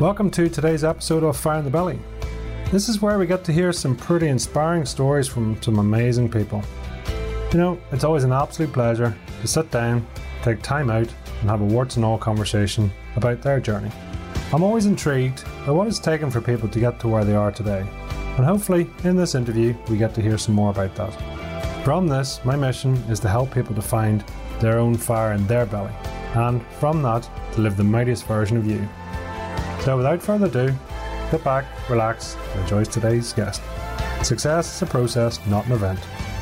Welcome to today's episode of Fire in the Belly. This is where we get to hear some pretty inspiring stories from some amazing people. You know, it's always an absolute pleasure to sit down, take time out, and have a warts and all conversation about their journey. I'm always intrigued by what it's taken for people to get to where they are today, and hopefully in this interview we get to hear some more about that. From this, my mission is to help people to find their own fire in their belly, and from that, to live the mightiest version of you. So without further ado, sit back, relax, and enjoy today's guest. Success is a process, not an event.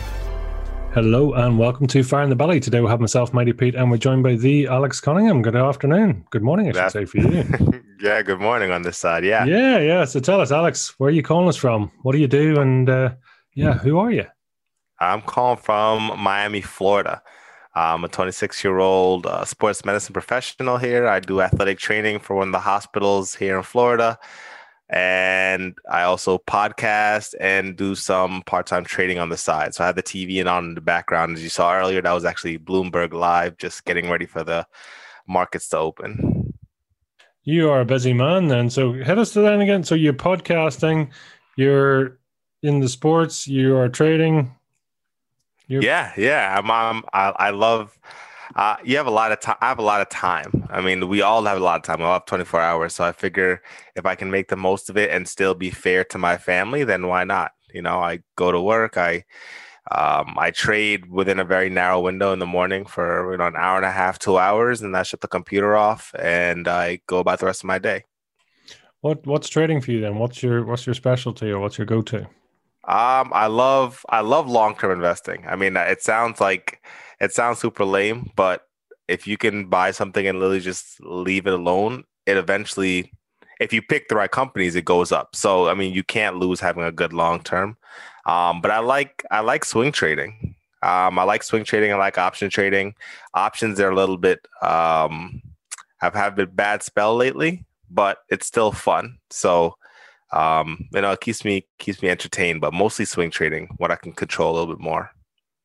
Hello and welcome to Fire in the Belly. Today we have myself, Mighty Pete, and we're joined by the Alex Cunningham. Good afternoon. Good morning, I should say, for you. Yeah, good morning on this side, yeah. Yeah. So tell us, Alex, where are you calling us from? What do you do? And who are you? I'm calling from Miami, Florida. I'm a 26-year-old sports medicine professional here. I do athletic training for one of the hospitals here in Florida. And I also podcast and do some part-time trading on the side. So I have the TV and on in the background. As you saw earlier, that was actually Bloomberg Live, just getting ready for the markets to open. You are a busy man then. So hit us to that again. So you're podcasting, you're in the sports, you are trading. Yeah. I love. You have a lot of time. I have a lot of time. I mean, we all have a lot of time. We all have 24 hours. So I figure if I can make the most of it and still be fair to my family, then why not? You know, I go to work. I trade within a very narrow window in the morning for an hour and a half, 2 hours, and I shut the computer off and I go about the rest of my day. What's trading for you then? What's your specialty or what's your go-to? I love long-term investing. I mean, it sounds super lame, but if you can buy something and literally just leave it alone, it eventually, if you pick the right companies, it goes up. So, I mean, you can't lose having a good long-term. But I like swing trading. I like swing trading. I like option trading. Options are a little bit, have had a bad spell lately, but it's still fun. So, it keeps me entertained, but mostly swing trading, what I can control a little bit more.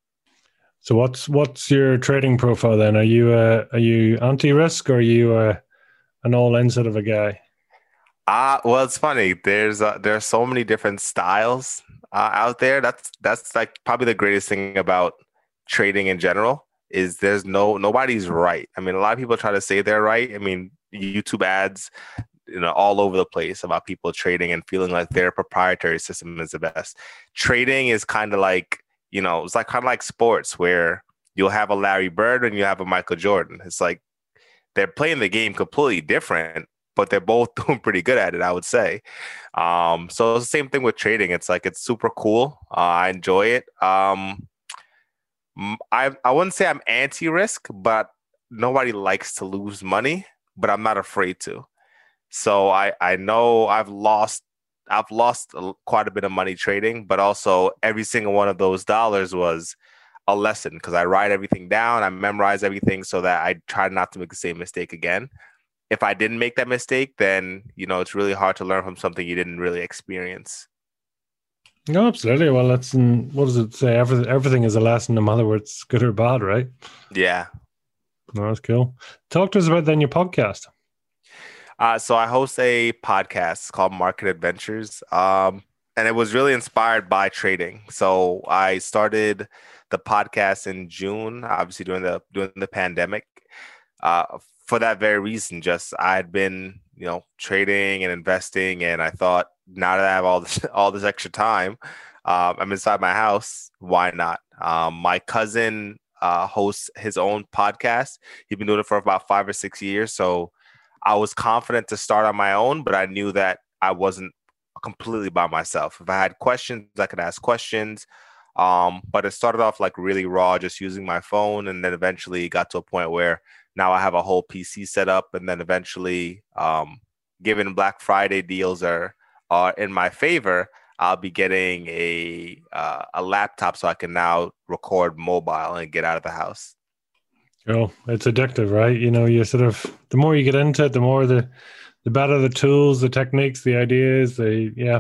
So what's your trading profile then? Are you anti-risk or are you an all-in sort of a guy? Well, it's funny. There are so many different styles out there. That's like probably the greatest thing about trading in general is nobody's right. I mean, a lot of people try to say they're right. I mean, YouTube ads, all over the place about people trading and feeling like their proprietary system is the best. Trading is kind of like, it's like kind of like sports where you'll have a Larry Bird and you have a Michael Jordan. It's like they're playing the game completely different, but they're both doing pretty good at it, I would say. So it's the same thing with trading. It's like, it's super cool. I enjoy it. I wouldn't say I'm anti-risk, but nobody likes to lose money, but I'm not afraid to. So I know I've lost quite a bit of money trading, but also every single one of those dollars was a lesson because I write everything down, I memorize everything so that I try not to make the same mistake again. If I didn't make that mistake, then, it's really hard to learn from something you didn't really experience. No, absolutely. Well, what does it say? Everything is a lesson, no matter whether it's good or bad, right? Yeah. No, that's cool. Talk to us about then your podcast. So I host a podcast called Market Adventures, and it was really inspired by trading. So I started the podcast in June, obviously during the pandemic, for that very reason. Just I had been, trading and investing, and I thought now that I have all this extra time, I'm inside my house. Why not? My cousin hosts his own podcast. He's been doing it for about 5 or 6 years, so I was confident to start on my own, but I knew that I wasn't completely by myself. If I had questions, I could ask questions. But it started off like really raw, just using my phone. And then eventually got to a point where now I have a whole PC set up. And then eventually, given Black Friday deals are in my favor, I'll be getting a laptop so I can now record mobile and get out of the house. Oh, it's addictive, right? You sort of, the more you get into it, the more the better the tools, the techniques, the ideas, Yeah,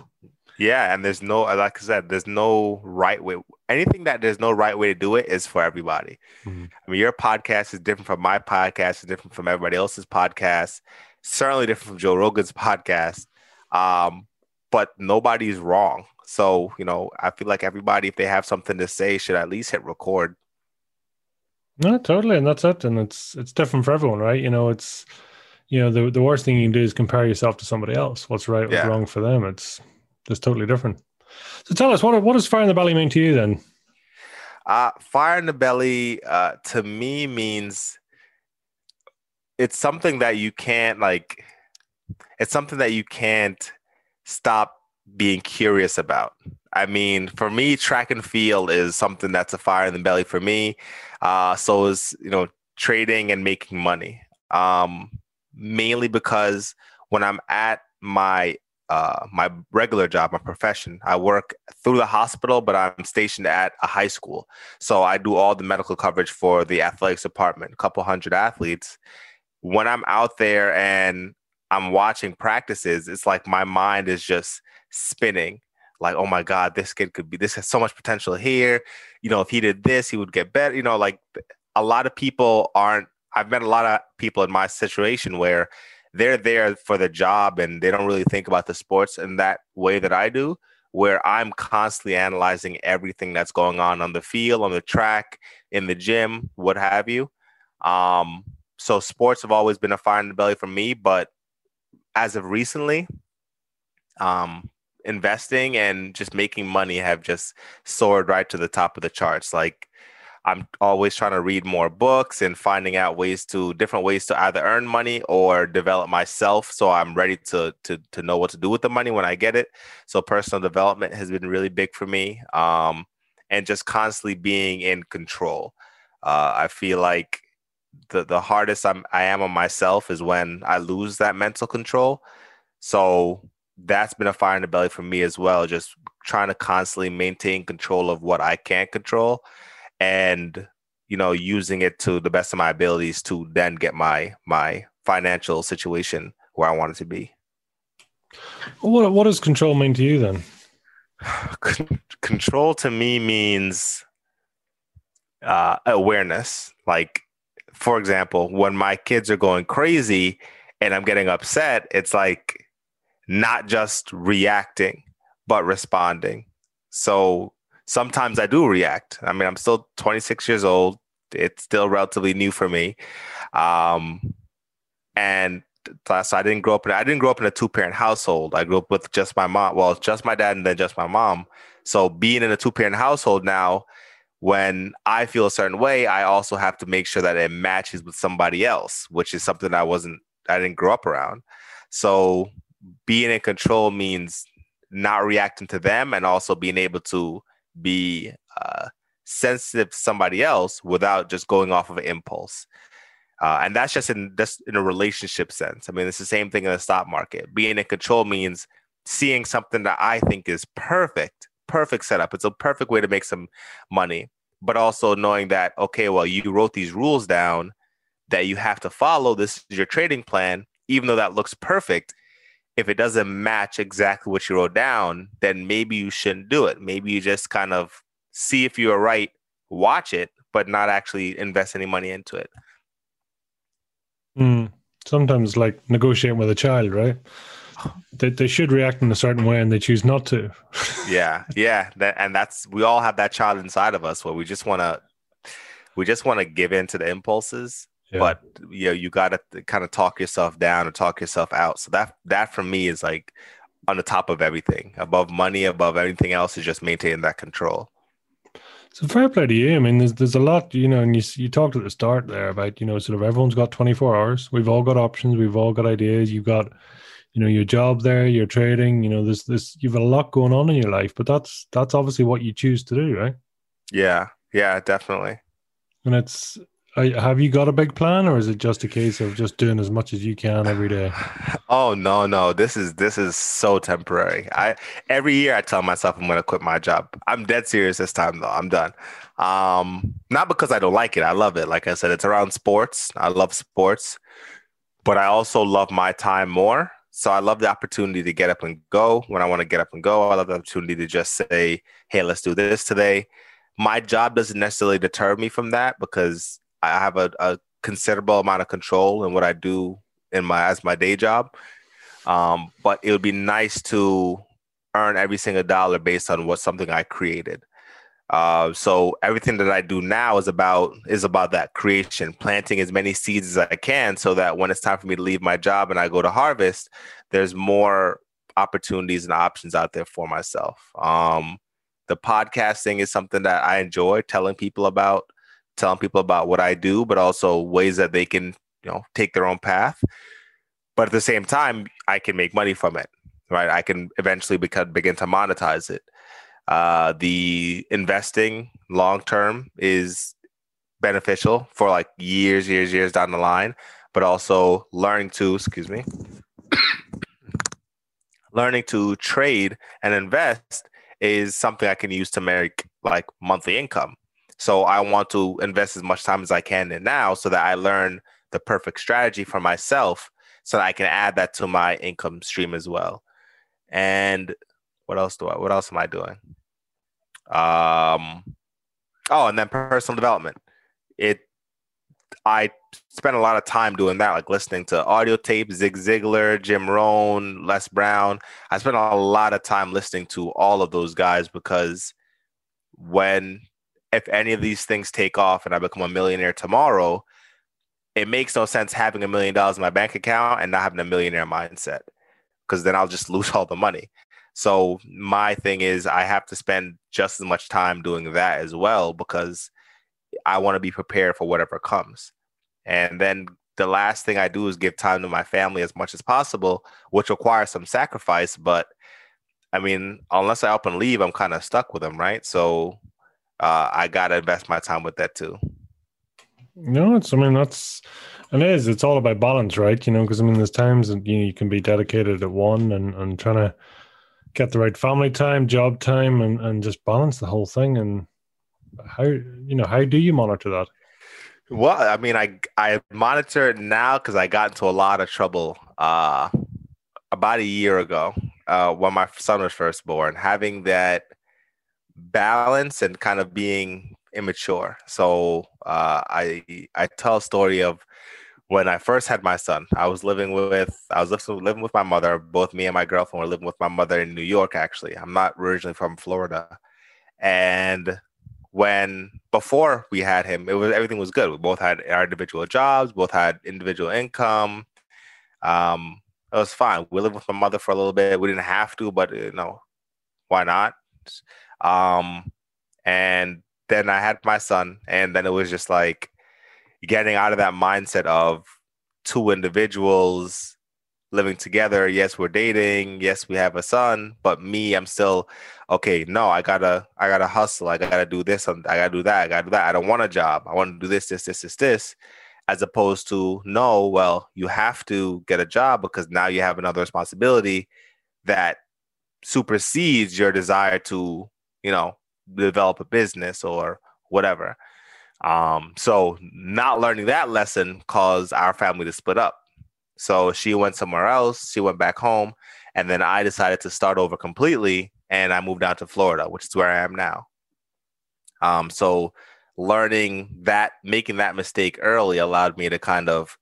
and there's no, like I said, there's no right way. Anything that there's no right way to do it is for everybody. Mm-hmm. I mean, your podcast is different from my podcast, is different from everybody else's podcast. certainly different from Joe Rogan's podcast. Um, but nobody's wrong. So, I feel like everybody, if they have something to say, should at least hit record. No, totally, and that's it. And it's different for everyone, right? It's the worst thing you can do is compare yourself to somebody else. What's right, what's Yeah. wrong for them. It's just totally different. So tell us, what does fire in the belly mean to you then? Fire in the belly, to me means it's something that you can't it's something that you can't stop being curious about. I mean, for me, track and field is something that's a fire in the belly for me. So is, trading and making money. Mainly because when I'm at my regular job, my profession, I work through the hospital, but I'm stationed at a high school. So I do all the medical coverage for the athletics department, a couple hundred athletes. When I'm out there and I'm watching practices, it's like my mind is just spinning. Like, oh my God, this has so much potential here. If he did this, he would get better. Like a lot of people I've met a lot of people in my situation where they're there for the job and they don't really think about the sports in that way that I do, where I'm constantly analyzing everything that's going on the field, on the track, in the gym, what have you. So sports have always been a fire in the belly for me, but as of recently, investing and just making money have just soared right to the top of the charts. Like I'm always trying to read more books and finding out different ways to either earn money or develop myself. So I'm ready to know what to do with the money when I get it. So personal development has been really big for me. And just constantly being in control. I feel like the hardest I am on myself is when I lose that mental control. So that's been a fire in the belly for me as well. Just trying to constantly maintain control of what I can't control and, using it to the best of my abilities to then get my financial situation where I want it to be. What does control mean to you then? Control to me means awareness. Like, for example, when my kids are going crazy and I'm getting upset, it's like not just reacting, but responding. So sometimes I do react. I mean, I'm still 26 years old. It's still relatively new for me. And so I didn't grow up in a two-parent household. I grew up with just my mom. Well, just my dad and then just my mom. So being in a two-parent household now, when I feel a certain way, I also have to make sure that it matches with somebody else, which is something I didn't grow up around. So being in control means not reacting to them and also being able to be sensitive to somebody else without just going off of an impulse. And that's just in a relationship sense. I mean, it's the same thing in the stock market. Being in control means seeing something that I think is perfect setup. It's a perfect way to make some money, but also knowing that, okay, well, you wrote these rules down that you have to follow. This is your trading plan. Even though that looks perfect, if it doesn't match exactly what you wrote down, then maybe you shouldn't do it. Maybe you just kind of see if you're right, watch it, but not actually invest any money into it. Sometimes like negotiating with a child, right? They should react in a certain way and they choose not to. Yeah. We all have that child inside of us where we just want to give in to the impulses. Yeah. But you got to kind of talk yourself down or talk yourself out. So that for me is like on the top of everything, above money, above everything else, is just maintaining that control. So fair play to you. I mean, there's a lot, and you talked at the start there about, sort of everyone's got 24 hours. We've all got options. We've all got ideas. You've got, your job there, your trading, you've a lot going on in your life, but that's obviously what you choose to do, right? Yeah, definitely. And have you got a big plan, or is it just a case of just doing as much as you can every day? Oh, no. This is so temporary. Every year I tell myself I'm going to quit my job. I'm dead serious this time though. I'm done. Not because I don't like it. I love it. Like I said, it's around sports. I love sports, but I also love my time more. So I love the opportunity to get up and go when I want to get up and go. I love the opportunity to just say, hey, let's do this today. My job doesn't necessarily deter me from that because I have a considerable amount of control in what I do in my as my day job. But it would be nice to earn every single dollar based on what something I created. So everything that I do now is about that creation, planting as many seeds as I can, so that when it's time for me to leave my job and I go to harvest, there's more opportunities and options out there for myself. The podcasting is something that I enjoy telling people about what I do, but also ways that they can, take their own path. But at the same time, I can make money from it, right? I can eventually begin to monetize it. The investing long term is beneficial for like years down the line, but also learning to trade and invest is something I can use to make like monthly income. So I want to invest as much time as I can in now so that I learn the perfect strategy for myself so that I can add that to my income stream as well. And what else am I doing? Um, oh, and then personal development. It I spent a lot of time doing that, like listening to audio tapes, Zig Ziglar, Jim Rohn, Les Brown. I spent a lot of time listening to all of those guys because when if any of these things take off and I become a millionaire tomorrow, it makes no sense having $1 million in my bank account and not having a millionaire mindset because then I'll just lose all the money. So my thing is I have to spend just as much time doing that as well because I want to be prepared for whatever comes. And then the last thing I do is give time to my family as much as possible, which requires some sacrifice. But I mean, unless I up and leave, I'm kind of stuck with them, right? So I got to invest my time with that too. No, it's all about balance, right? Because there's times that you can be dedicated at one and trying to get the right family time, job time, and just balance the whole thing. And how do you monitor that? Well, I mean, I monitor it now because I got into a lot of trouble about a year ago when my son was first born, having that balance and kind of being immature. So I tell a story of when I first had my son. I was living with my mother. Both me and my girlfriend were living with my mother in New York. Actually, I'm not originally from Florida, and before we had him, everything was good. We both had our individual jobs, both had individual income. It was fine. We lived with my mother for a little bit. We didn't have to, but why not? Um, and then I had my son, and then it was just like getting out of that mindset of two individuals living together. Yes, we're dating. Yes, we have a son, but me, I'm still okay. No, I gotta hustle. I gotta do this. I gotta do that. I gotta do that. I don't want a job. I want to do this, as opposed to no. Well, you have to get a job because now you have another responsibility that supersedes your desire to, develop a business or whatever. So not learning that lesson caused our family to split up. So she went somewhere else. She went back home. And then I decided to start over completely. And I moved down to Florida, which is where I am now. So learning that, making that mistake early allowed me to kind of,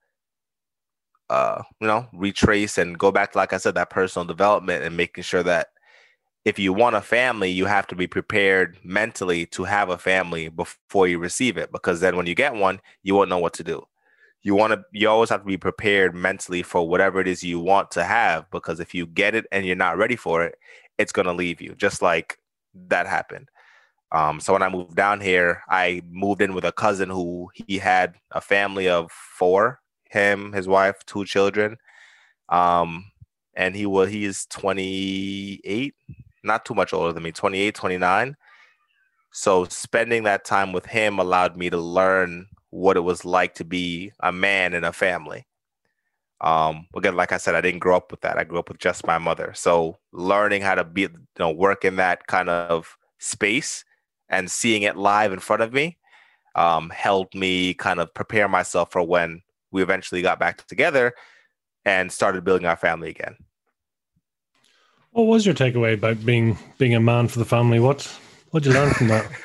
retrace and go back to, like I said, that personal development and making sure that if you want a family, you have to be prepared mentally to have a family before you receive it. Because then when you get one, you won't know what to do. You always have to be prepared mentally for whatever it is you want to have, because if you get it and you're not ready for it, it's going to leave you, just like that happened. So when I moved down here, I moved in with a cousin who he had a family of four, him, his wife, two children. And he's 28, not too much older than me, 28, 29. So spending that time with him allowed me to learn what it was like to be a man in a family. Again, like I said, I didn't grow up with that. I grew up with just my mother. So learning how to work in that kind of space and seeing it live in front of me, helped me kind of prepare myself for when we eventually got back together and started building our family again. What was your takeaway about being a man for the family? What did you learn from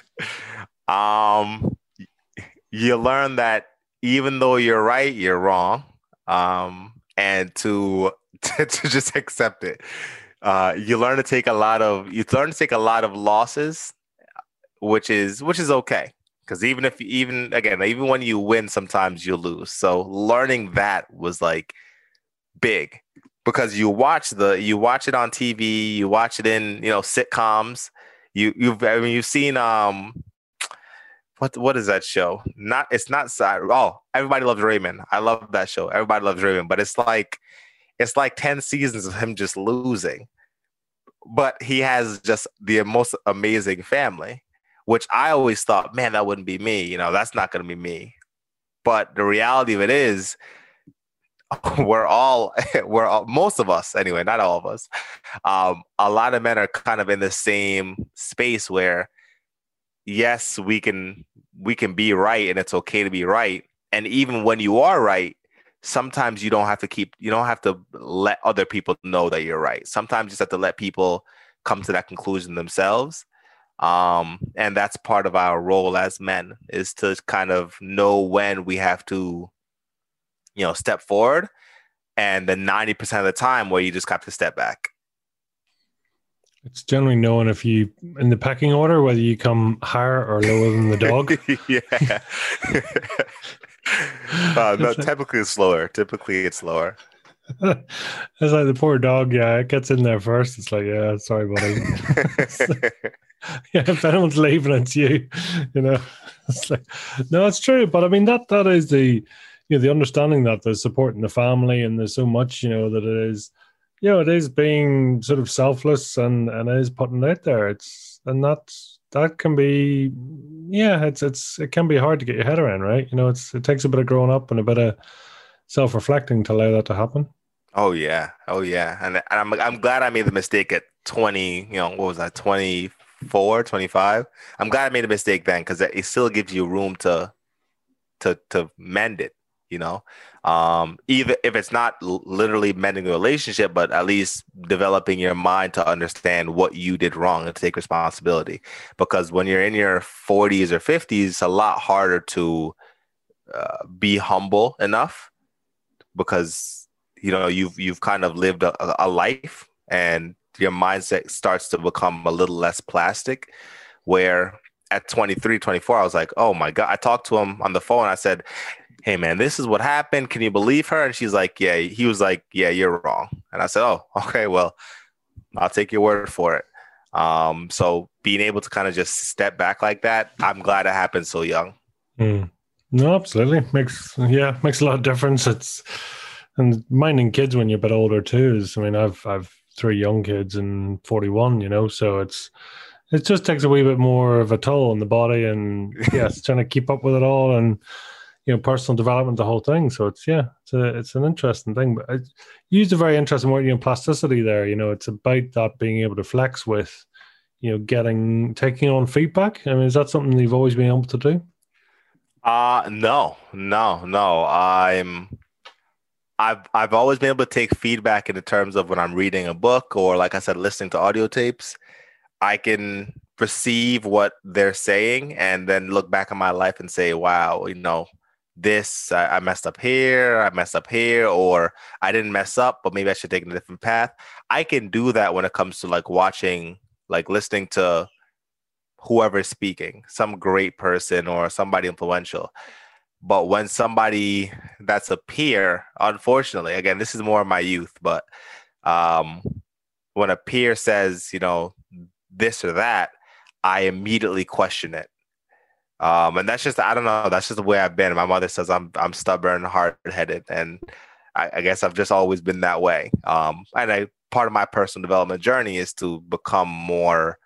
that? You learn that even though you're right, you're wrong. and to just accept it. You learn to take a lot of losses, which is okay. Because even when you win, sometimes you lose. So learning that was like big because you watch it on TV, you watch it in sitcoms. You've seen what is that show? It's not side. Oh, Everybody Loves Raymond. I love that show. Everybody Loves Raymond, but it's like 10 seasons of him just losing. But he has just the most amazing family, which I always thought, man, that wouldn't be me. That's not going to be me. But the reality of it is, most of us anyway, not all of us. A lot of men are kind of in the same space where, yes, we can be right, and it's okay to be right. And even when you are right, sometimes you don't have to let other people know that you're right. Sometimes you just have to let people come to that conclusion themselves. And that's part of our role as men, is to kind of know when we have to, step forward, and then 90% of the time where you just have to step back. It's generally knowing if you, in the pecking order, whether you come higher or lower than the dog. Yeah. No, typically it's slower. It's like the poor dog. Yeah, it gets in there first. It's like, yeah, sorry, buddy. Yeah, if anyone's leaving, it's you. It's like, no, it's true. But I mean, that is the understanding that there's support in the family, and there's so much, that it is, it is being sort of selfless, and it is putting it out there. That can be, yeah, it can be hard to get your head around, right? It takes a bit of growing up and a bit of self-reflecting to allow that to happen. Oh yeah, and I'm glad I made the mistake at 20. What was that? 24, 25. I'm glad I made a mistake then, because it still gives you room to mend it. Either if it's not literally mending the relationship, but at least developing your mind to understand what you did wrong and take responsibility. Because when you're in your 40s or 50s, it's a lot harder to be humble enough, because you've kind of lived a life, and your mindset starts to become a little less plastic. Where at 23, 24, I was like, oh my God. I talked to him on the phone. I said, hey man, this is what happened. Can you believe her? And she's like, yeah. He was like, yeah, you're wrong. And I said, oh, okay, well, I'll take your word for it. So being able to kind of just step back like that, I'm glad it happened so young. No, absolutely. Makes a lot of difference. And minding kids when you're a bit older too is, I mean, I've 3 young kids and 41, so it just takes a wee bit more of a toll on the body, and it's trying to keep up with it all, and personal development, the whole thing. So it's an interesting thing. But I used a very interesting word, plasticity there. It's about that being able to flex with, taking on feedback. I mean, is that something you've always been able to do? No. I've always been able to take feedback in the terms of when I'm reading a book, or like I said, listening to audio tapes. I can perceive what they're saying and then look back on my life and say, wow, this, I messed up here, or I didn't mess up, but maybe I should take a different path. I can do that when it comes to listening to whoever is speaking, some great person or somebody influential. But when somebody that's a peer, unfortunately, again, this is more of my youth, but when a peer says, this or that, I immediately question it. And that's just, I don't know, that's just the way I've been. My mother says I'm stubborn, hard-headed, and I guess I've just always been that way. And part of my personal development journey is to become more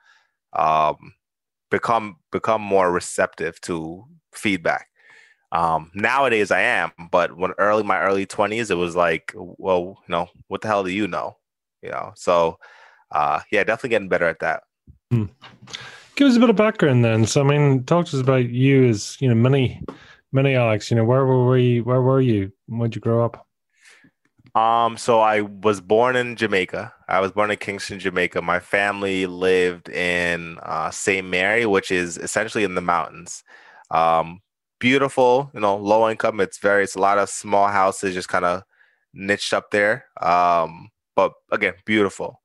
more receptive to feedback. Nowadays I am, but when my early 20s, it was like, well, what the hell do you know? So definitely getting better at that. Give us a bit of background then. So, I mean, talk to us about you as, mini Alex. Where were you? Where'd you grow up? So I was born in Jamaica. I was born in Kingston, Jamaica. My family lived in St. Mary, which is essentially in the mountains. Beautiful, low income. It's a lot of small houses, just kind of niched up there. But again, beautiful.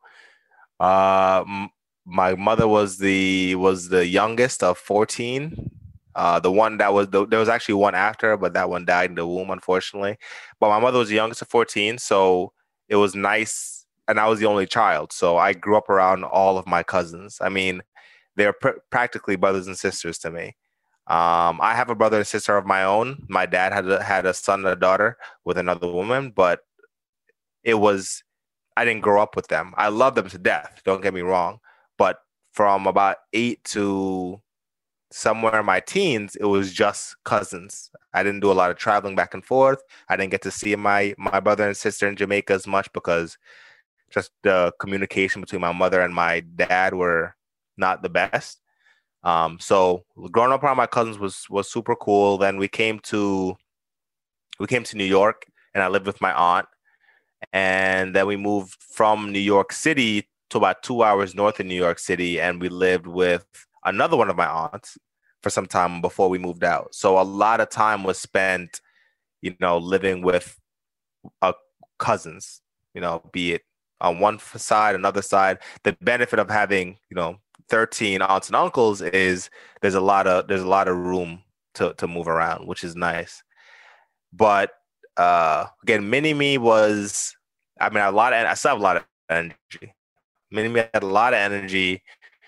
My mother was the youngest of 14. The one that was there was actually one after her, but that one died in the womb, unfortunately. But my mother was the youngest of 14, so it was nice, and I was the only child, so I grew up around all of my cousins. I mean, they're practically brothers and sisters to me. I have a brother and sister of my own. My dad had a son and a daughter with another woman, but it was I didn't grow up with them. I love them to death. Don't get me wrong, but from about 8 to somewhere in my teens, it was just cousins. I didn't do a lot of traveling back and forth. I didn't get to see my brother and sister in Jamaica as much because just the communication between my mother and my dad were not the best. So growing up around my cousins was super cool. Then we came to New York, and I lived with my aunt. And then we moved from New York City to about 2 hours north of New York City, and we lived with another one of my aunts for some time before we moved out. So a lot of time was spent, living with cousins, be it on one side, another side. The benefit of having, 13 aunts and uncles is there's a lot of room to move around, which is nice. But again, mini me was, I mean, I still have a lot of energy. Mini me had a lot of energy.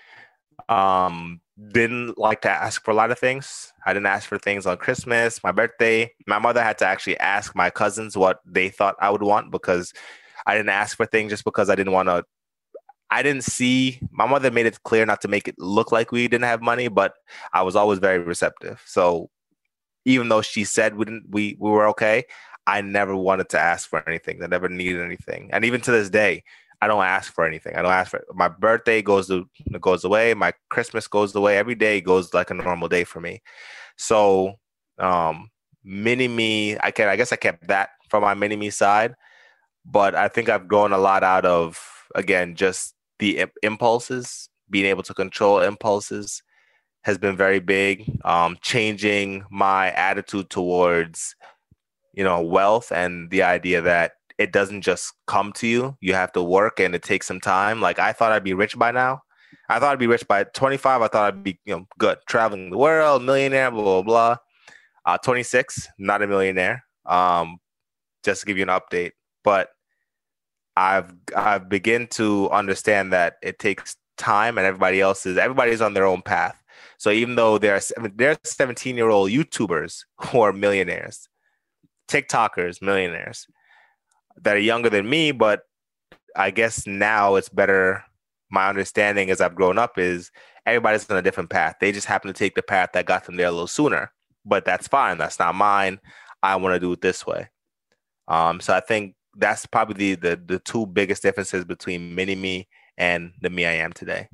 Didn't like to ask for a lot of things. I didn't ask for things on Christmas, my birthday. My mother had to actually ask my cousins what they thought I would want because I didn't ask for things just because I didn't want to. I didn't see, my mother made it clear not to make it look like we didn't have money, but I was always very receptive. So even though she said we were okay, I never wanted to ask for anything. I never needed anything. And even to this day, I don't ask for anything. I don't ask for my birthday goes away. My Christmas goes away. Every day goes like a normal day for me. So mini me, I guess I kept that from my mini me side, but I think I've grown a lot out of, again, just the impulses, being able to control impulses has been very big. Changing my attitude towards, wealth and the idea that it doesn't just come to you. You have to work and it takes some time. Like I thought I'd be rich by now. I thought I'd be rich by 25. I thought I'd be, good, traveling the world, millionaire, blah, blah, blah. 26, not a millionaire. Just to give you an update. But I've begun to understand that it takes time and everybody's on their own path. So even though there are 17-year-old YouTubers who are millionaires, TikTokers, millionaires that are younger than me, but I guess now it's better. My understanding as I've grown up is everybody's on a different path. They just happen to take the path that got them there a little sooner, but that's fine. That's not mine. I want to do it this way. So I think that's probably the two biggest differences between mini me and the me I am today.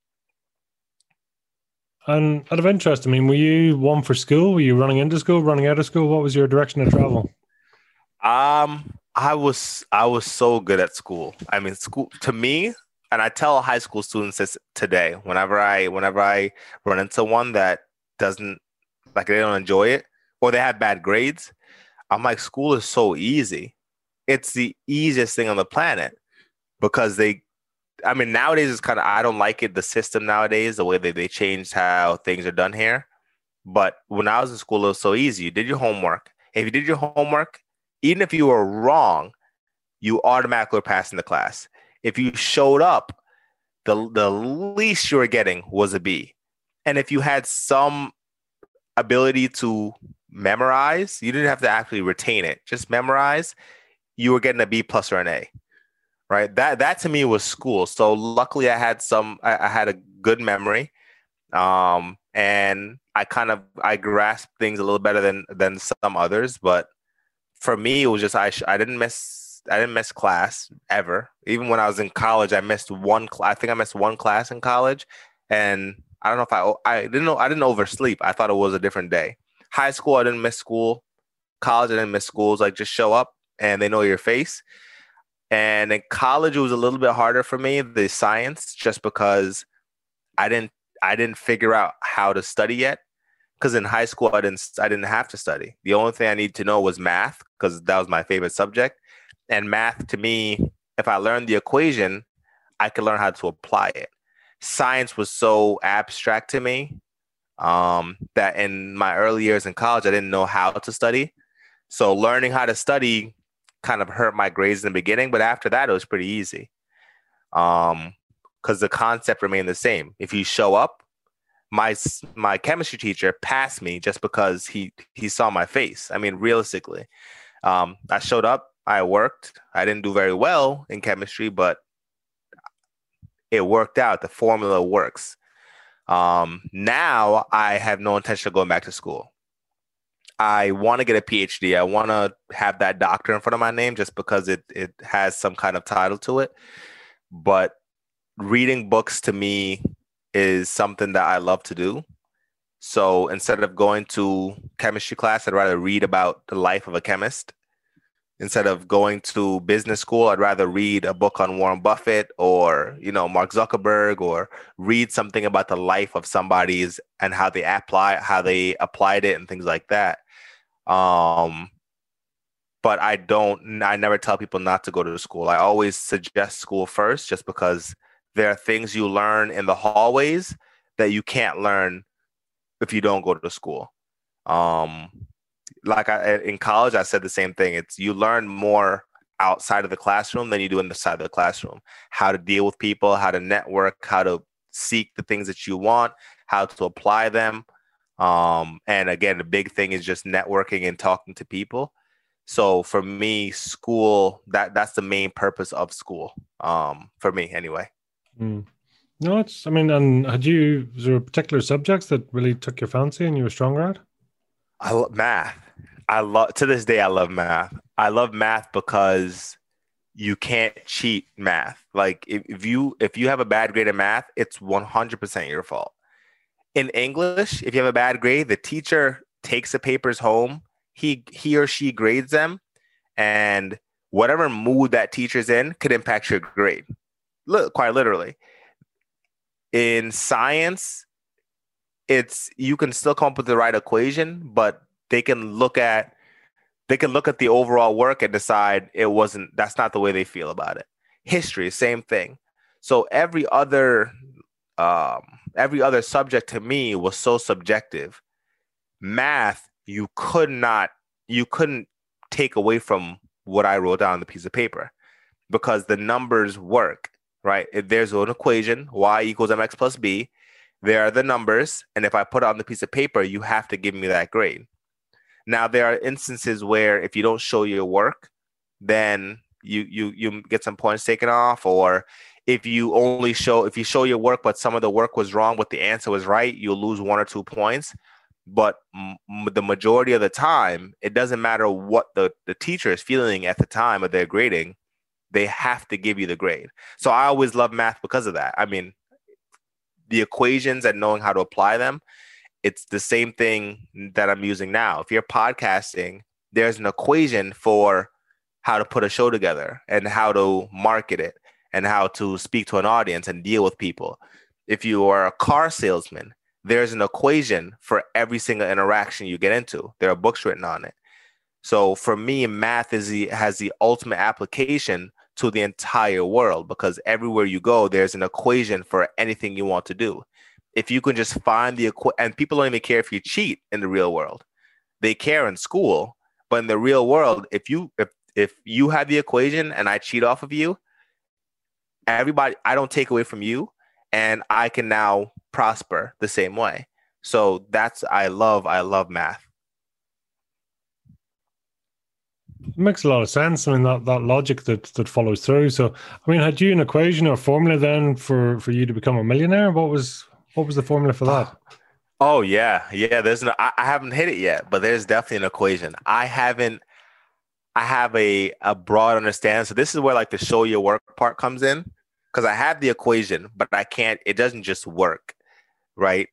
And out of interest, I mean, were you one for school? Were you running into school, running out of school? What was your direction of travel? I was so good at school. I mean, school to me, and I tell high school students this today, whenever I run into one that doesn't like they don't enjoy it or they have bad grades, I'm like, school is so easy. It's the easiest thing on the planet because nowadays it's kind of, I don't like it, the system nowadays, the way they changed how things are done here. But when I was in school, it was so easy. You did your homework. If you did your homework, even if you were wrong, you automatically were passing the class. If you showed up, the least you were getting was a B. And if you had some ability to memorize, you didn't have to actually retain it, just memorize, you were getting a B plus or an A, right? That to me was school. So luckily I had a good memory. And I grasped things a little better than some others, but for me, it was just I didn't miss class ever. Even when I was in college, I missed one class. I think I missed one class in college, and I don't know if I didn't oversleep. I thought it was a different day. High school, I didn't miss school. College, I didn't miss school. It's like just show up and they know your face. And in college, it was a little bit harder for me, the science, just because I didn't figure out how to study yet. Because in high school, I didn't have to study. The only thing I needed to know was math, because that was my favorite subject. And math to me, if I learn the equation, I can learn how to apply it. Science was so abstract to me that in my early years in college, I didn't know how to study. So learning how to study kind of hurt my grades in the beginning, but after that, it was pretty easy. Because the concept remained the same. If you show up, my chemistry teacher passed me just because he saw my face. I mean, realistically, I showed up, I worked. I didn't do very well in chemistry, but it worked out. The formula works. Now I have no intention of going back to school. I want to get a PhD. I want to have that doctor in front of my name just because it has some kind of title to it. But reading books to me is something that I love to do. So instead of going to chemistry class, I'd rather read about the life of a chemist. Instead of going to business school, I'd rather read a book on Warren Buffett or, Mark Zuckerberg, or read something about the life of somebody's and how they applied it and things like that. But I never tell people not to go to school. I always suggest school first, just because there are things you learn in the hallways that you can't learn if you don't go to school. In college, I said the same thing. It's you learn more outside of the classroom than you do inside of the classroom. How to deal with people, how to network, how to seek the things that you want, how to apply them. And again, the big thing is just networking and talking to people. So for me, school, that's the main purpose of school. For me anyway. Mm. No, and was there particular subjects that really took your fancy and you were stronger at? I love math. To this day, I love math. I love math because you can't cheat math. Like if you have a bad grade in math, it's 100% your fault. In English, if you have a bad grade, the teacher takes the papers home. He or she grades them, and whatever mood that teacher's in could impact your grade. Quite literally. In science, you can still come up with the right equation, but they can look at the overall work and decide that's not the way they feel about it. History, same thing. So every other subject to me was so subjective. Math, you couldn't take away from what I wrote down on the piece of paper, because the numbers work, right? If there's an equation, y equals mx plus b, there are the numbers, and if I put it on the piece of paper, you have to give me that grade. Now, there are instances where if you don't show your work, then you get some points taken off, or if you show your work, but some of the work was wrong, but the answer was right, you'll lose 1 or 2 points. But the majority of the time, it doesn't matter what the teacher is feeling at the time of their grading, they have to give you the grade. So I always love math because of that. I mean, the equations and knowing how to apply them, it's the same thing that I'm using now. If you're podcasting, there's an equation for how to put a show together and how to market it and how to speak to an audience and deal with people. If you are a car salesman, there's an equation for every single interaction you get into. There are books written on it. So for me, math has the ultimate application to the entire world, because everywhere you go, there's an equation for anything you want to do. If you can just find and people don't even care if you cheat in the real world. They care in school, but in the real world, if you have the equation and I cheat off of you, I don't take away from you, and I can now prosper the same way. So I love math. It makes a lot of sense. I mean, that logic that follows through. So, I mean, had you an equation or formula then for you to become a millionaire? What was the formula for that? Oh yeah. I haven't hit it yet, but there's definitely an equation. I have a broad understanding. So this is where like the show your work part comes in, because I have the equation, but it doesn't just work, right?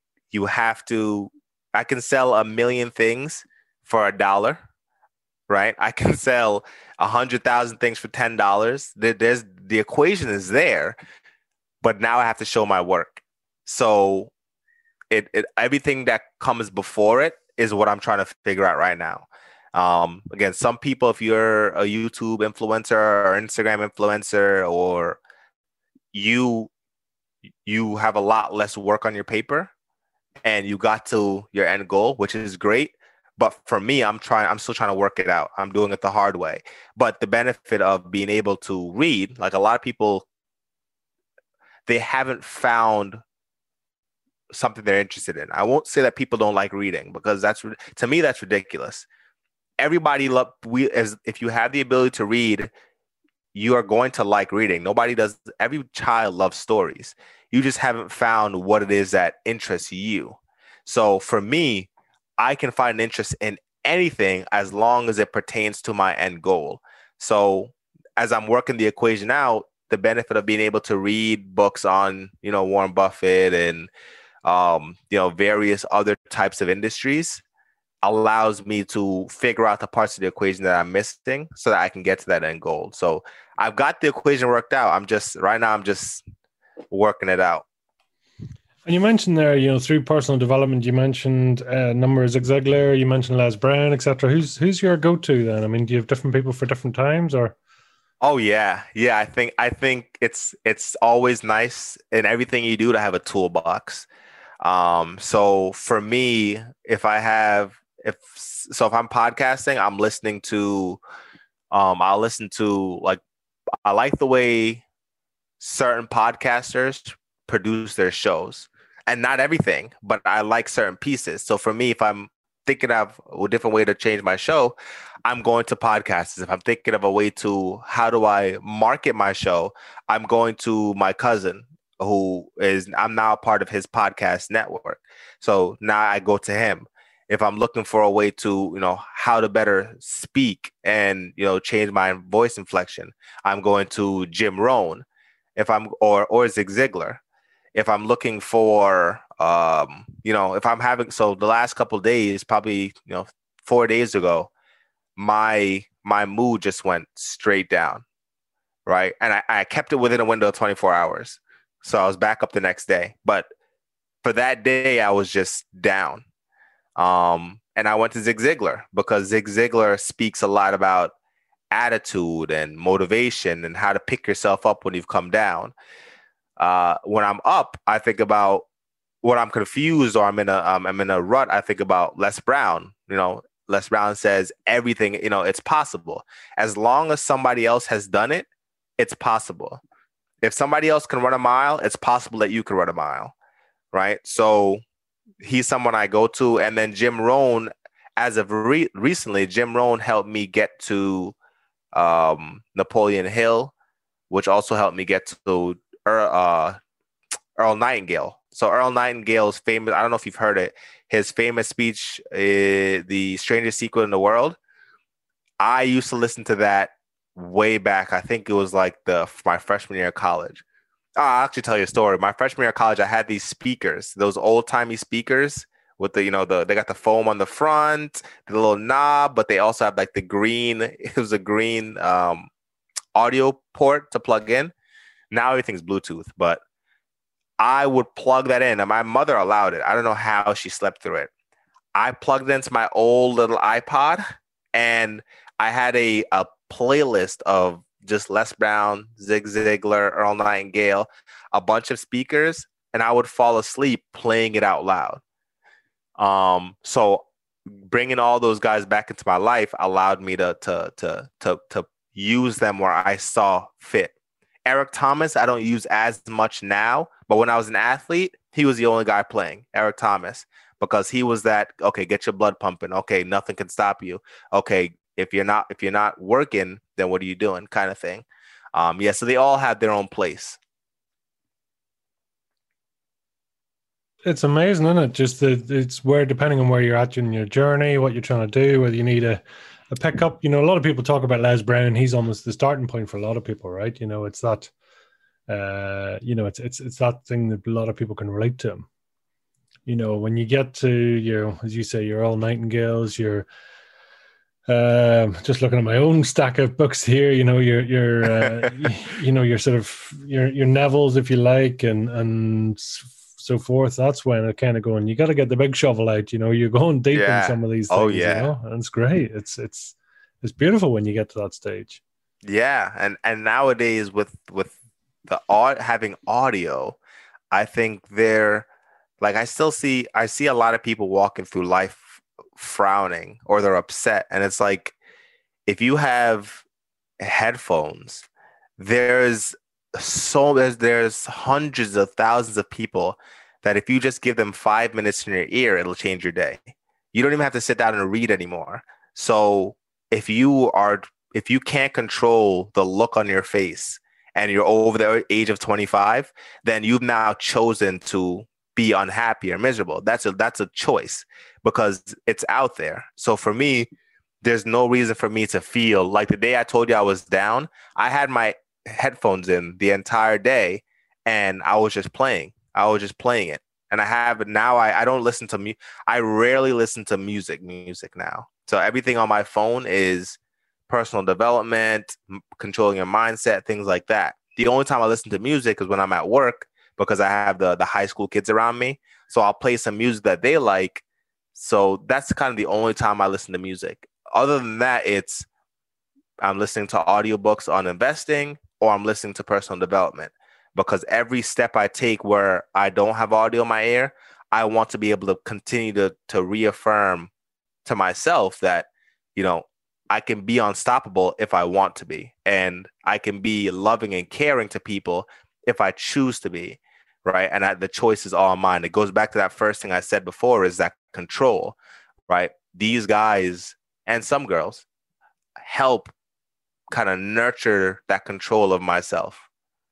I can sell 1 million things for $1. Right? I can sell 100,000 things for $10. The equation is there, but now I have to show my work. So everything that comes before it is what I'm trying to figure out right now. Again, some people, if you're a YouTube influencer or Instagram influencer, or you you have a lot less work on your paper and you got to your end goal, which is great. But for me, I'm still trying to work it out. I'm doing it the hard way. But the benefit of being able to read, like a lot of people, they haven't found something they're interested in. I won't say that people don't like reading, because to me, that's ridiculous. Everybody if you have the ability to read, you are going to like reading. Nobody does. Every child loves stories. You just haven't found what it is that interests you. So for me, I can find an interest in anything as long as it pertains to my end goal. So as I'm working the equation out, the benefit of being able to read books on, Warren Buffett and, various other types of industries allows me to figure out the parts of the equation that I'm missing so that I can get to that end goal. So I've got the equation worked out. Right now I'm just working it out. And you mentioned there, through personal development, you mentioned number of Zig Ziglar, you mentioned Les Brown, etc. Who's your go-to then? I mean, do you have different people for different times, or? Oh yeah. I think it's always nice in everything you do to have a toolbox. So for me, if I'm podcasting, I'm listening to, I'll listen to, like, I like the way certain podcasters produce their shows, and not everything, but I like certain pieces. So for me, if I'm thinking of a different way to change my show, I'm going to podcasts. If I'm thinking of a way to, how do I market my show, I'm going to my cousin, I'm now a part of his podcast network. So now I go to him. If I'm looking for a way to, how to better speak and, change my voice inflection, I'm going to Jim Rohn. Or Zig Ziglar. If I'm looking for, if I'm having, so the last couple of days, probably, 4 days ago, my mood just went straight down. Right. And I kept it within a window of 24 hours. So I was back up the next day. But for that day, I was just down. And I went to Zig Ziglar, because Zig Ziglar speaks a lot about attitude and motivation and how to pick yourself up when you've come down. When I'm up, I think about, when I'm confused or I'm in a rut, I think about Les Brown. Les Brown says everything, it's possible. As long as somebody else has done it, it's possible. If somebody else can run a mile, it's possible that you can run a mile. Right. So he's someone I go to. And then Jim Rohn, as of recently, Jim Rohn helped me get to Napoleon Hill, which also helped me get to Earl Nightingale. So Earl Nightingale's famous, I don't know if you've heard it, his famous speech, The Strangest Secret in the World. I used to listen to that way back. I think it was like my freshman year of college. I'll actually tell you a story. My freshman year of college, I had these speakers, those old-timey speakers with they got the foam on the front, the little knob, but they also have like the green, it was a green audio port to plug in. Now everything's Bluetooth, but I would plug that in, and my mother allowed it. I don't know how she slept through it. I plugged it into my old little iPod, and I had a playlist of just Les Brown, Zig Ziglar, Earl Nightingale, a bunch of speakers, and I would fall asleep playing it out loud. So bringing all those guys back into my life allowed me to use them where I saw fit. Eric Thomas, I don't use as much now, but when I was an athlete, he was the only guy playing, Eric Thomas, because he was that, okay, get your blood pumping. Okay, nothing can stop you. Okay, if you're not working, then what are you doing, kind of thing. So they all have their own place. It's amazing, isn't it? Just it's where, depending on where you're at in your journey, what you're trying to do, whether you need a pickup. A lot of people talk about Les Brown. He's almost the starting point for a lot of people, right? It's that, it's that thing that a lot of people can relate to him. When you get to as you say, your Earl Nightingales, your just looking at my own stack of books here, your your sort of your Nevilles, if you like, and so forth, that's when it kind of going, you got to get the big shovel out, you're going deep in Yeah. some of these Oh things, yeah. and it's great. It's beautiful when you get to that stage. Yeah. And nowadays with the having audio, I think they're like I see a lot of people walking through life frowning or they're upset. And it's like if you have headphones, there's there's hundreds of thousands of people that if you just give them 5 minutes in your ear, it'll change your day. You don't even have to sit down and read anymore. So if you are if you can't control the look on your face and you're over the age of 25, then you've now chosen to be unhappy or miserable. That's a choice because it's out there. So for me, there's no reason for me to feel like the day I told you I was down, I had my headphones in the entire day and I was just playing. I was just playing it. And I have now I don't listen to I rarely listen to music now. So everything on my phone is personal development, controlling your mindset, things like that. The only time I listen to music is when I'm at work because I have the high school kids around me. So I'll play some music that they like. So that's kind of the only time I listen to music. Other than that, it's I'm listening to audiobooks on investing or I'm listening to personal development because every step I take where I don't have audio in my ear, I want to be able to continue to reaffirm to myself that, you know, I can be unstoppable if I want to be, and I can be loving and caring to people if I choose to be, right? And the choice is all mine. It goes back to that first thing I said before is that control, right? These guys and some girls help kind of nurture that control of myself.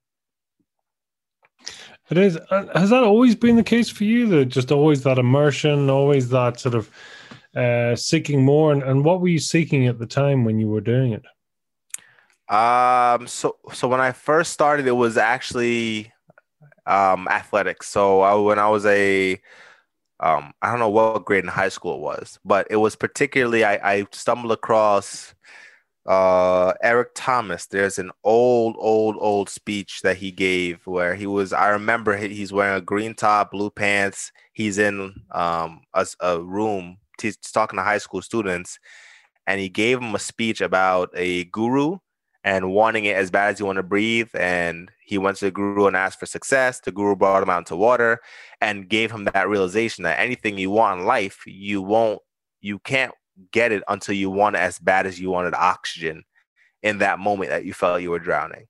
It is. Has that always been the case for you? That just always that immersion, always that sort of seeking more, and what were you seeking at the time when you were doing it? So when I first started, it was actually athletics. So when I was I don't know what grade in high school it was, but it was particularly I stumbled across Eric Thomas. There's an old speech that he gave where I remember he's wearing a green top, blue pants. He's in a room. He's talking to high school students, and he gave them a speech about a guru and wanting it as bad as you want to breathe. And he went to the guru and asked for success. The guru brought him out into water and gave him that realization that anything you want in life, you can't get it until you want it as bad as you wanted oxygen in that moment that you felt you were drowning.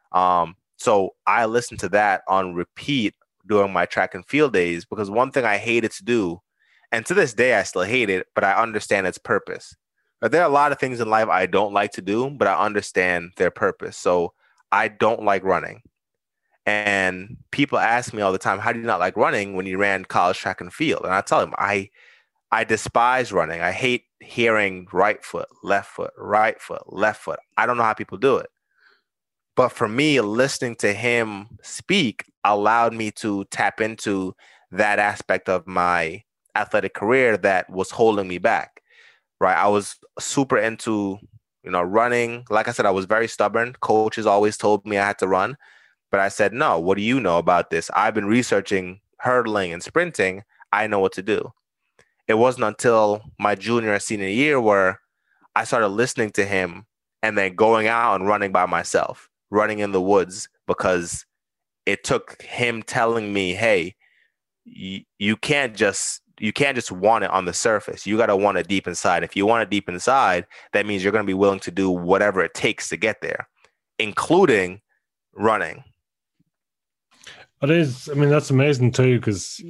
So I listened to that on repeat during my track and field days because one thing I hated to do, and to this day I still hate it, but I understand its purpose. But there are a lot of things in life I don't like to do, but I understand their purpose. So I don't like running. And people ask me all the time, how do you not like running when you ran college track and field? And I tell them, I despise running. I hate hearing right foot, left foot, right foot, left foot. I don't know how people do it. But for me, listening to him speak allowed me to tap into that aspect of my athletic career that was holding me back, right? I was super into, running. Like I said, I was very stubborn. Coaches always told me I had to run. But I said, no, what do you know about this? I've been researching hurdling and sprinting. I know what to do. It wasn't until my junior and senior year where I started listening to him and then going out and running by myself, running in the woods, because it took him telling me, hey, you can't just want it on the surface. You got to want it deep inside. If you want it deep inside, that means you're going to be willing to do whatever it takes to get there, including running. It is. I mean, that's amazing too, because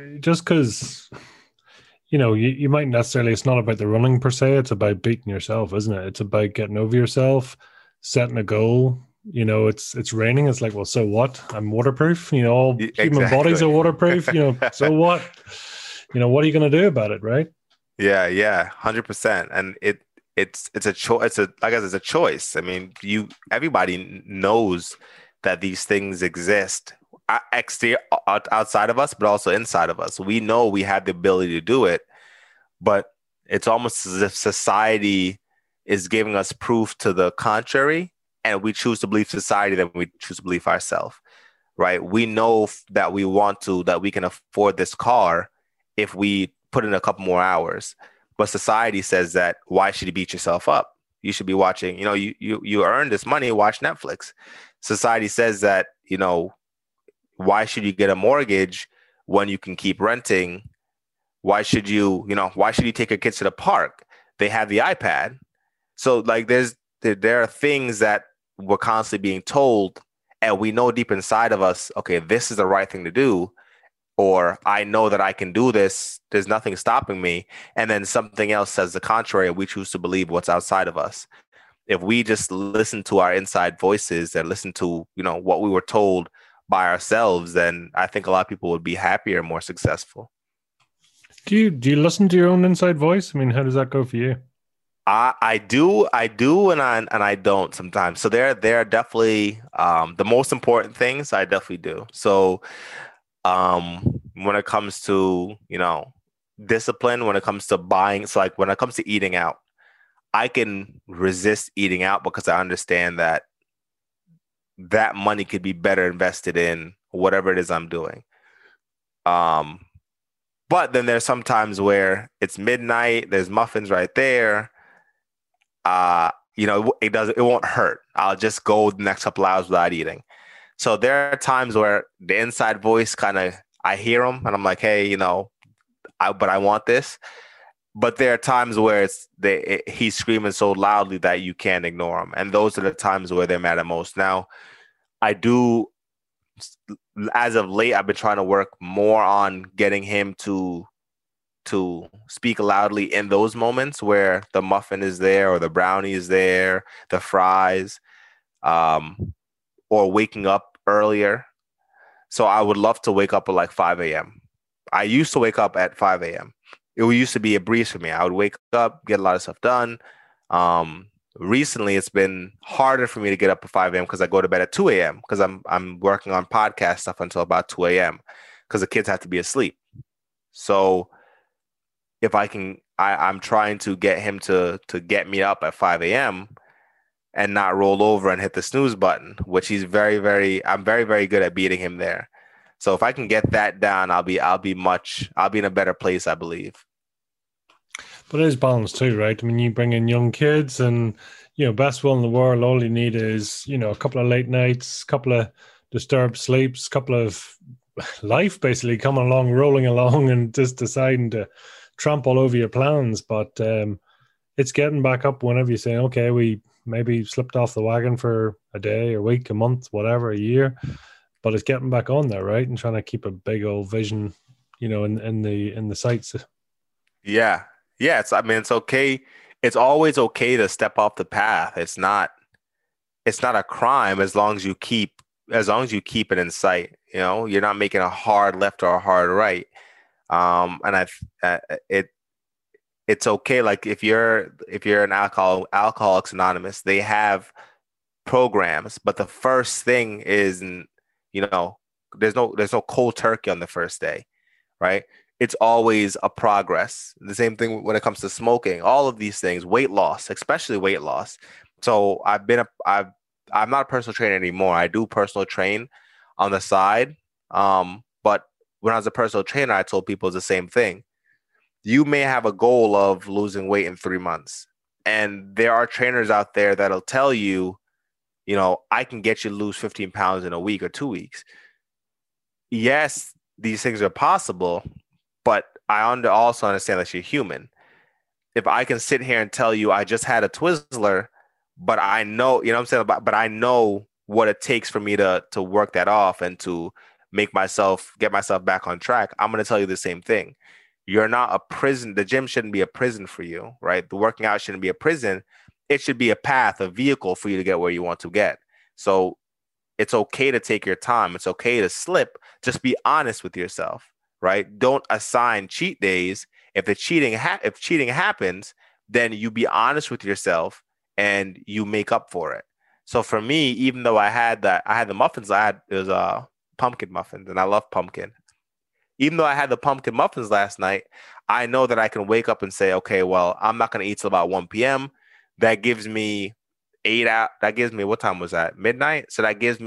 you might necessarily, it's not about the running per se, it's about beating yourself, isn't it? It's about getting over yourself, setting a goal. It's raining. It's like, well, so what? I'm waterproof. All human bodies are waterproof. So what? What are you going to do about it, right? Yeah, 100%. And it's a choice. I guess it's a choice. I mean, everybody knows that these things exist outside of us, but also inside of us. We know we have the ability to do it, but it's almost as if society is giving us proof to the contrary, and we choose to believe society than we choose to believe ourselves, right? We know that we can afford this car if we put in a couple more hours. But society says that why should you beat yourself up? You should be watching, you earn this money, watch Netflix. Society says that, why should you get a mortgage when you can keep renting? Why should you take your kids to the park? They have the iPad. So like there are things that we're constantly being told, and we know deep inside of us, okay, this is the right thing to do, or I know that I can do this. There's nothing stopping me. And then something else says the contrary, and we choose to believe what's outside of us. If we just listen to our inside voices and listen to, what we were told by ourselves, then I think a lot of people would be happier and more successful. Do you listen to your own inside voice? I mean, how does that go for you? I do, and I don't sometimes. So there are definitely the most important things I definitely do. So when it comes to discipline, when it comes to buying, so like when it comes to eating out, I can resist eating out because I understand that money could be better invested in whatever it is I'm doing. But then there's some times where it's midnight, there's muffins right there. It won't hurt. I'll just go the next couple hours without eating. So there are times where the inside voice I hear him and I'm like, hey, but I want this. But there are times where he's screaming so loudly that you can't ignore him. And those are the times where they're mad at most. Now, I do, as of late, I've been trying to work more on getting him to speak loudly in those moments where the muffin is there or the brownie is there, the fries, or waking up earlier. So I would love to wake up at like 5 a.m. I used to wake up at 5 a.m. It used to be a breeze for me. I would wake up, get a lot of stuff done. Recently, it's been harder for me to get up at 5 a.m. because I go to bed at 2 a.m. because I'm working on podcast stuff until about 2 a.m. because the kids have to be asleep. So if I can, I'm trying to get him to get me up at 5 a.m. and not roll over and hit the snooze button, which I'm very, very good at beating him there. So if I can get that down, I'll be in a better place, I believe. But it is balance too, right? I mean, you bring in young kids and, best will in the world, all you need is, a couple of late nights, couple of disturbed sleeps, couple of life basically rolling along and just deciding to tramp all over your plans. But it's getting back up whenever you say, okay, we maybe slipped off the wagon for a day, a week, a month, whatever, a year. But it's getting back on there, right? And trying to keep a big old vision, in the sights. Yeah. Yeah. It's okay. It's always okay to step off the path. It's not a crime as long as you keep it in sight. You're not making a hard left or a hard right. It's okay. Like if you're an Alcoholics Anonymous, they have programs, but the first thing is, there's no cold turkey on the first day, right? It's always a progress. The same thing when it comes to smoking, all of these things, weight loss, especially weight loss. So I'm not a personal trainer anymore. I do personal train on the side. But when I was a personal trainer, I told people the same thing. You may have a goal of losing weight in 3 months. And there are trainers out there that'll tell you, I can get you to lose 15 pounds in a week or 2 weeks. Yes, these things are possible, but I also understand that you're human. If I can sit here and tell you I just had a Twizzler, but I know, what I'm saying, but I know what it takes for me to work that off and to get myself back on track, I'm going to tell you the same thing. You're not a prison. The gym shouldn't be a prison for you, right? The working out shouldn't be a prison. It should be a path, a vehicle for you to get where you want to get. So it's okay to take your time. It's okay to slip. Just be honest with yourself, right? Don't assign cheat days. If cheating happens, then you be honest with yourself and you make up for it. So for me, even though I had the muffins, it was pumpkin muffins, and I love pumpkin. Even though I had the pumpkin muffins last night, I know that I can wake up and say, okay, well, I'm not going to eat till about 1 p.m. That gives me 8 hours. That gives me, what time was that? Midnight. So that gives me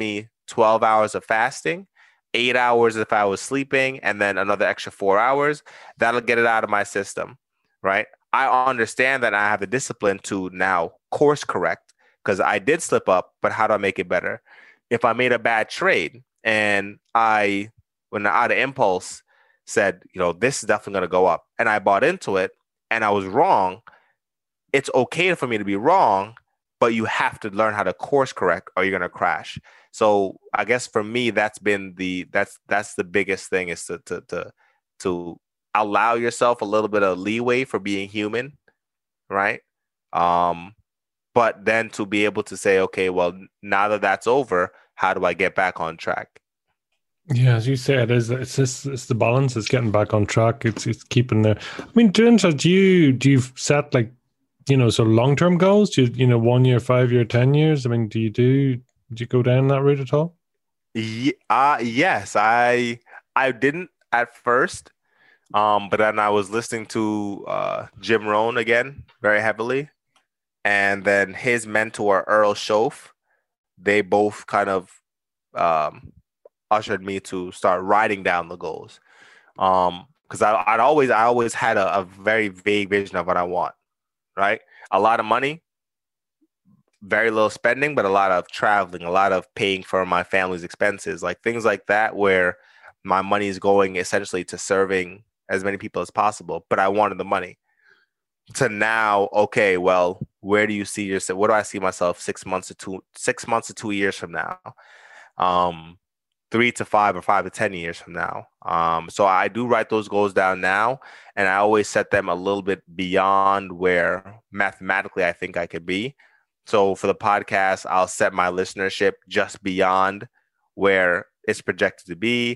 12 hours of fasting, 8 hours if I was sleeping, and then another extra 4 hours. That'll get it out of my system, right? I understand that I have the discipline to now course correct because I did slip up, but how do I make it better? If I made a bad trade and when out of impulse, said, this is definitely going to go up, and I bought into it and I was wrong, it's okay for me to be wrong, but you have to learn how to course correct or you're going to crash. So I guess for me, that's the biggest thing, is to allow yourself a little bit of leeway for being human, right? But then to be able to say, okay, well, now that that's over, how do I get back on track? Yeah, as you say, it's the balance. It's getting back on track. It's keeping the. I mean, do you set like, so long term goals? Do you 1 year, 5 year, 10 years? I mean, do you go down that route at all? Yes, I didn't at first, but then I was listening to Jim Rohn again very heavily, and then his mentor Earl Shoaff. They both kind of ushered me to start writing down the goals. Because I always had a very vague vision of what I want, right? A lot of money, very little spending, but a lot of traveling, a lot of paying for my family's expenses, like things like that, where my money is going essentially to serving as many people as possible. But I wanted the money. To now, okay, well, where do you see yourself? What do I see myself 6 2 years from now? 3 to 5 or 5 to 10 years from now. So I do write those goals down now, and I always set them a little bit beyond where mathematically I think I could be. So for the podcast, I'll set my listenership just beyond where it's projected to be.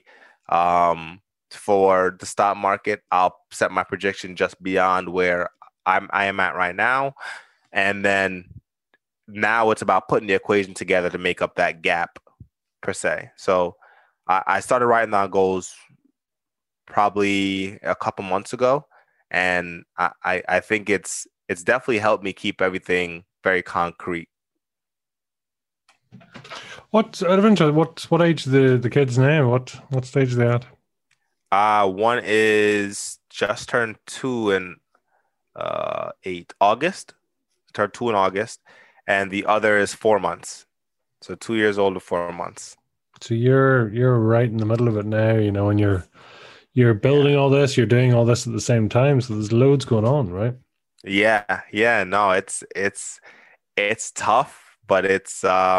For the stock market, I'll set my projection just beyond where I am at right now. And then now it's about putting the equation together to make up that gap per se. So I started writing down goals probably a couple months ago, and I think it's definitely helped me keep everything very concrete. What out of interest, what age the kids now? What stage are they at? One is just turned 2 in August. Turned 2 in August, and the other is 4 months. So 2 years old to 4 months. So you're right in the middle of it now, and you're building all this, you're doing all this at the same time. So there's loads going on, right? Yeah. No, it's tough, but it's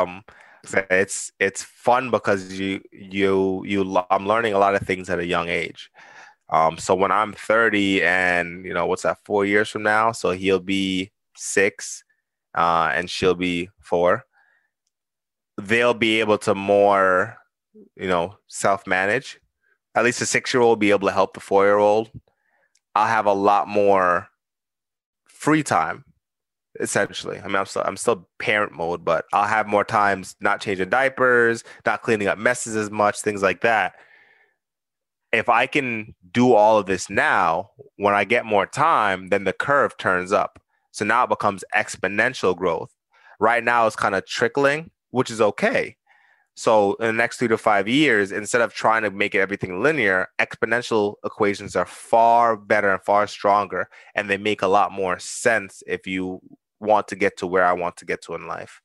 fun because I'm learning a lot of things at a young age. So when I'm 30 and what's that, 4 years from now? So he'll be 6, and she'll be 4. They'll be able to more, self-manage. At least a 6-year-old will be able to help the 4-year-old. I'll have a lot more free time, essentially. I mean, I'm still parent mode, but I'll have more times not changing diapers, not cleaning up messes as much, things like that. If I can do all of this now, when I get more time, then the curve turns up. So now it becomes exponential growth. Right now it's kind of trickling, which is okay. So in the next 3 to 5 years, instead of trying to make everything linear, exponential equations are far better and far stronger, and they make a lot more sense if you want to get to where I want to get to in life.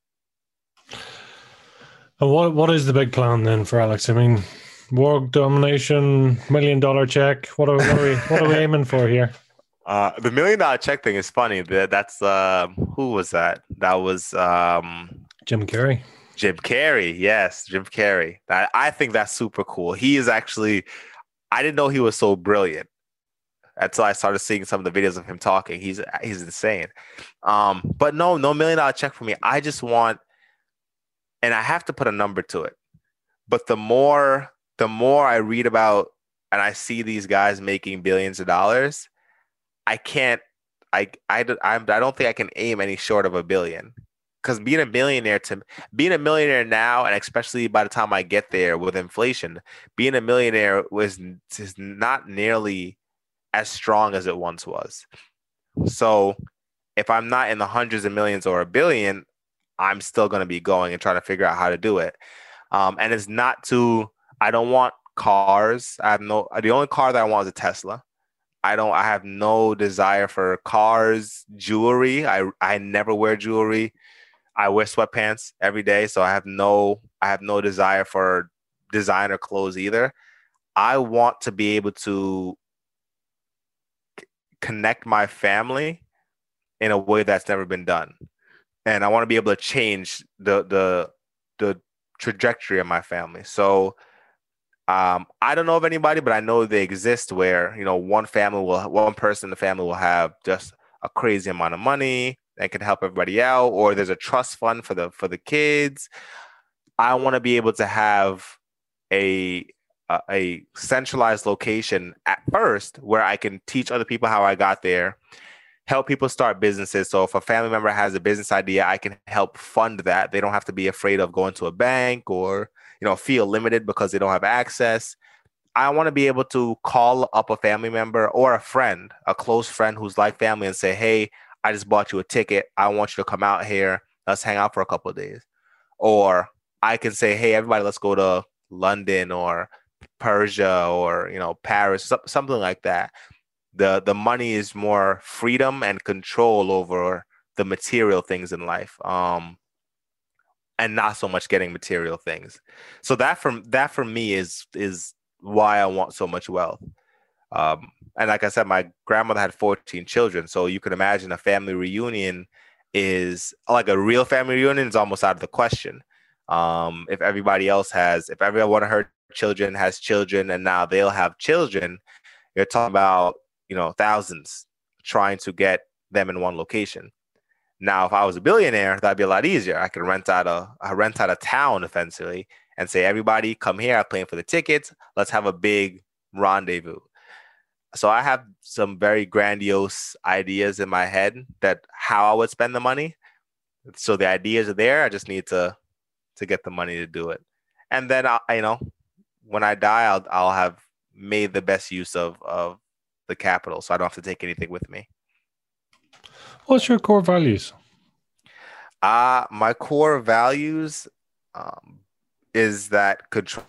And what is the big plan then for Alex? I mean, world domination, $1 million check. What are we aiming for here? The $1 million check thing is funny. That's who was that? That was Jim Carrey. Jim Carrey, yes, Jim Carrey. I think that's super cool. He is actually, I didn't know he was so brilliant until I started seeing some of the videos of him talking. He's insane. But no $1 million check for me. I just want, and I have to put a number to it. But the more I read about and I see these guys making billions of dollars, I don't think I can aim any short of $1 billion. Because being a millionaire now, and especially by the time I get there with inflation, being a millionaire is not nearly as strong as it once was. So if I'm not in the hundreds of millions or $1 billion, I'm still going to be going and trying to figure out how to do it. And it's not to, I don't want cars. The only car that I want is a Tesla. I have no desire for cars, jewelry. I never wear jewelry. I wear sweatpants every day, so I have no desire for designer clothes either. I want to be able to connect my family in a way that's never been done. And I want to be able to change the trajectory of my family. So I don't know of anybody, but I know they exist where, one person in the family will have just a crazy amount of money and can help everybody out, or there's a trust fund for the kids. I want to be able to have a a centralized location at first where I can teach other people how I got there, help people start businesses. So if a family member has a business idea, I can help fund that. They don't have to be afraid of going to a bank or, feel limited because they don't have access. I want to be able to call up a family member or a friend, a close friend who's like family, and say, "Hey, I just bought you a ticket. I want you to come out here. Let's hang out for a couple of days." Or I can say, "Hey, everybody, let's go to London or Persia or, Paris," something like that. The money is more freedom and control over the material things in life, and not so much getting material things. So that for me is why I want so much wealth. And like I said, my grandmother had 14 children, so you can imagine a family reunion is like a real family reunion is almost out of the question. If every one of her children has children and now they'll have children, you're talking about, thousands trying to get them in one location. Now, if I was a billionaire, that'd be a lot easier. I could rent out a town essentially and say, everybody come here. I'm paying for the tickets. Let's have a big rendezvous. So I have some very grandiose ideas in my head that how I would spend the money. So the ideas are there. I just need to get the money to do it. And then when I die, I'll have made the best use of the capital, so I don't have to take anything with me. What's your core values? My core values is that control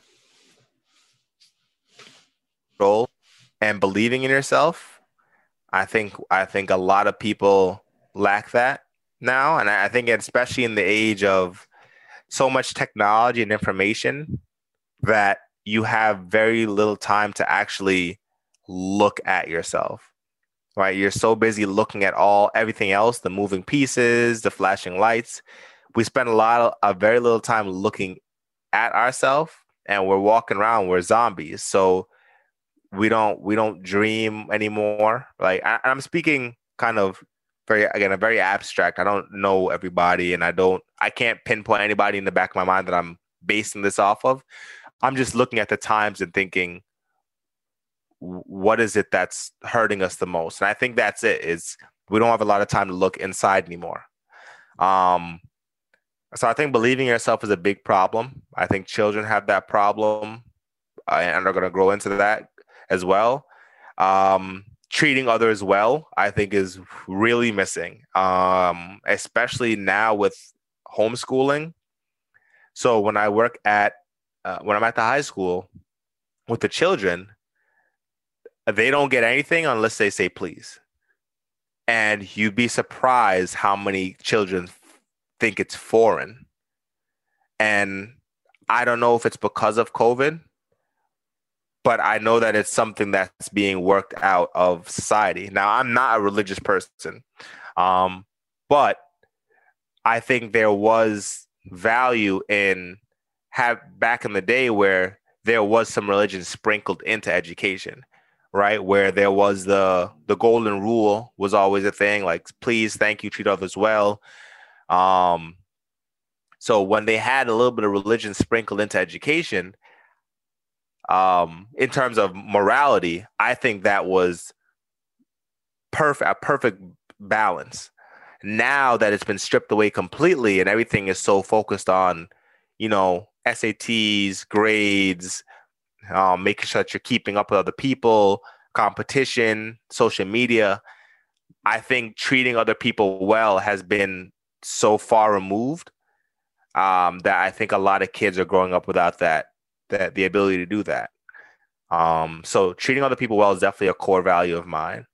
and believing in yourself. I think a lot of people lack that now, and I think especially in the age of so much technology and information that you have very little time to actually look at yourself, right? You're so busy looking at everything else, the moving pieces, the flashing lights. We spend a very little time looking at ourselves, and we're walking around, we're zombies. So we don't dream anymore. Like I'm speaking kind of a very abstract. I don't know everybody, and I can't pinpoint anybody in the back of my mind that I'm basing this off of. I'm just looking at the times and thinking, what is it that's hurting us the most? And I think that's it. Is we don't have a lot of time to look inside anymore. So I think believing in yourself is a big problem. I think children have that problem, and are going to grow into that as well. Treating others well, I think, is really missing, especially now with homeschooling. So when I'm at the high school with the children, they don't get anything unless they say please. And you'd be surprised how many children think it's foreign. And I don't know if it's because of COVID, but I know that it's something that's being worked out of society. Now, I'm not a religious person, but I think there was value in back in the day where there was some religion sprinkled into education, right? Where there was the golden rule was always a thing, like please, thank you, treat others well. So when they had a little bit of religion sprinkled into education, in terms of morality, I think that was a perfect balance. Now that it's been stripped away completely and everything is so focused on, SATs, grades, making sure that you're keeping up with other people, competition, social media, I think treating other people well has been so far removed that I think a lot of kids are growing up without that the ability to do that. So treating other people well is definitely a core value of mine,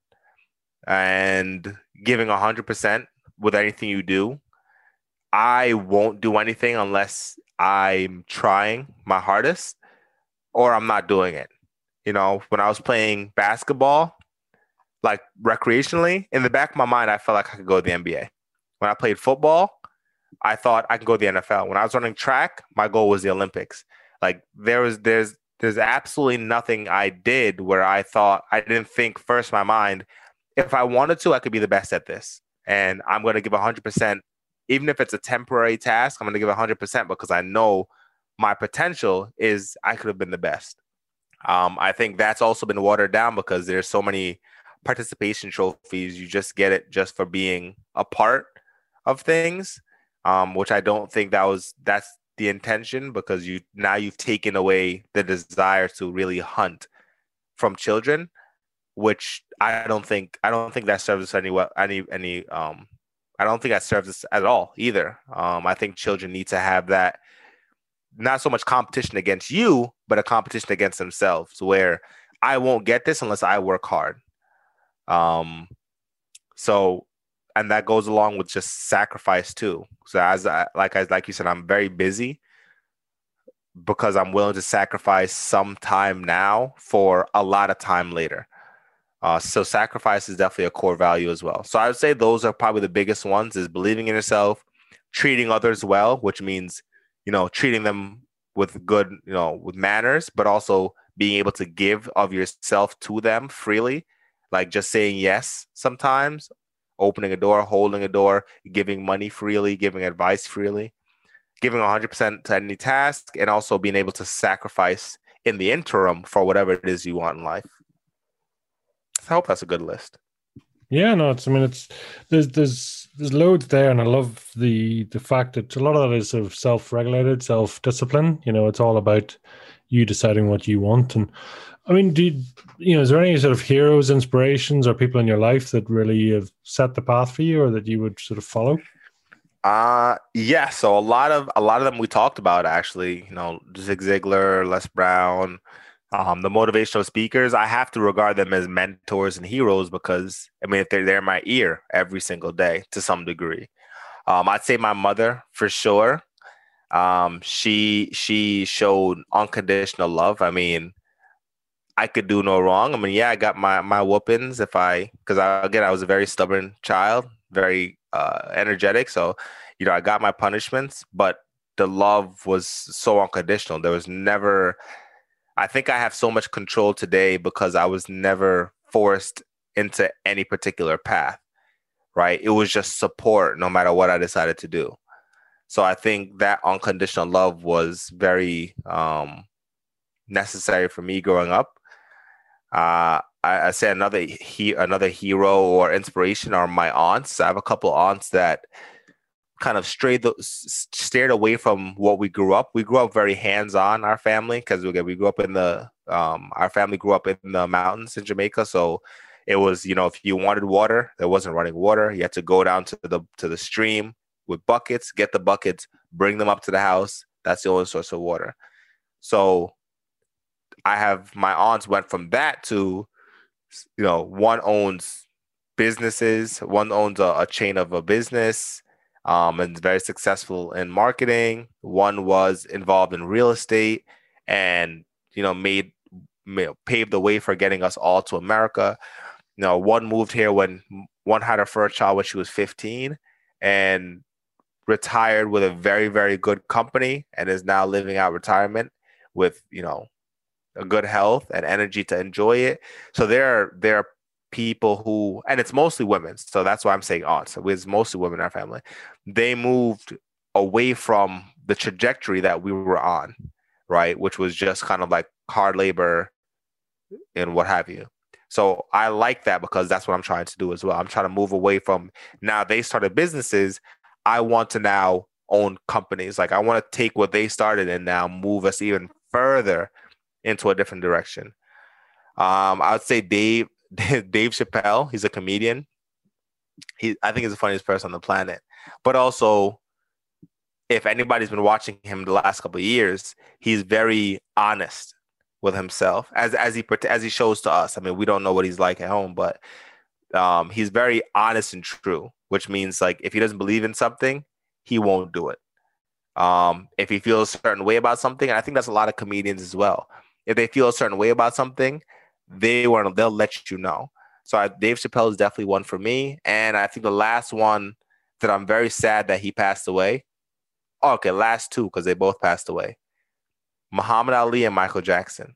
and giving 100% with anything you do. I won't do anything unless I'm trying my hardest or I'm not doing it. When I was playing basketball, like recreationally, in the back of my mind, I felt like I could go to the NBA. When I played football, I thought I could go to the NFL. When I was running track, my goal was the Olympics. Like there's absolutely nothing I did where I didn't think first in my mind, if I wanted to, I could be the best at this. And I'm going to give 100%, even if it's a temporary task, I'm going to give 100% because I know my potential is I could have been the best. I think that's also been watered down because there's so many participation trophies. You just get it just for being a part of things, which I don't think that's the intention, because you've taken away the desire to really hunt from children, which I don't think that serves us any I don't think that serves us at all either. I think children need to have that, not so much competition against you, but a competition against themselves, where I won't get this unless I work hard. Um, so, and that goes along with just sacrifice too. So like you said, I'm very busy because I'm willing to sacrifice some time now for a lot of time later. So sacrifice is definitely a core value as well. So I would say those are probably the biggest ones: is believing in yourself, treating others well, which means, treating them with good, with manners, but also being able to give of yourself to them freely, like just saying yes sometimes, opening a door, holding a door, giving money freely, giving advice freely, giving 100% to any task, and also being able to sacrifice in the interim for whatever it is you want in life. I hope that's a good list. Yeah, no, there's loads there, and I love the fact that a lot of that is sort of self-regulated, self-discipline. It's all about you deciding what you want. And I mean, is there any sort of heroes, inspirations, or people in your life that really have set the path for you, or that you would sort of follow? Yeah. So a lot of them we talked about, actually. Zig Ziglar, Les Brown, the motivational speakers. I have to regard them as mentors and heroes because, I mean, if they're in my ear every single day to some degree. I'd say my mother for sure. She showed unconditional love. I mean, I could do no wrong. I mean, yeah, I got my whoopings because again, I was a very stubborn child, very energetic. So, I got my punishments, but the love was so unconditional. There was never. I think I have so much control today because I was never forced into any particular path. Right? It was just support, no matter what I decided to do. So I think that unconditional love was very necessary for me growing up. I say another hero or inspiration are my aunts. I have a couple aunts that kind of steered away from what we grew up. We grew up very hands-on, our family, because we grew up in our family grew up in the mountains in Jamaica. So it was, if you wanted water, there wasn't running water. You had to go down to the stream with buckets, get the buckets, bring them up to the house. That's the only source of water. So my aunts went from that to, one owns businesses, one owns a chain of a business, and very successful in marketing. One was involved in real estate and, paved the way for getting us all to America. One moved here when one had her first child when she was 15 and retired with a very, very good company and is now living out retirement with, a good health and energy to enjoy it. So there are people who, and it's mostly women. So that's why I'm saying aunts. So it's mostly women in our family. They moved away from the trajectory that we were on, right? Which was just kind of like hard labor and what have you. So I like that because that's what I'm trying to do as well. I'm trying to move away from, now they started businesses. I want to now own companies. Like I want to take what they started and now move us even further into a different direction. I would say Dave Chappelle. He's a comedian. I think he's the funniest person on the planet. But also, if anybody's been watching him the last couple of years, he's very honest with himself as he shows to us. I mean, we don't know what he's like at home, but he's very honest and true, which means like if he doesn't believe in something, he won't do it. If he feels a certain way about something, and I think that's a lot of comedians as well. If they feel a certain way about something, they'll let you know. So Dave Chappelle is definitely one for me, and I think the last one that I'm very sad that he passed away. Oh, okay, last two because they both passed away. Muhammad Ali and Michael Jackson.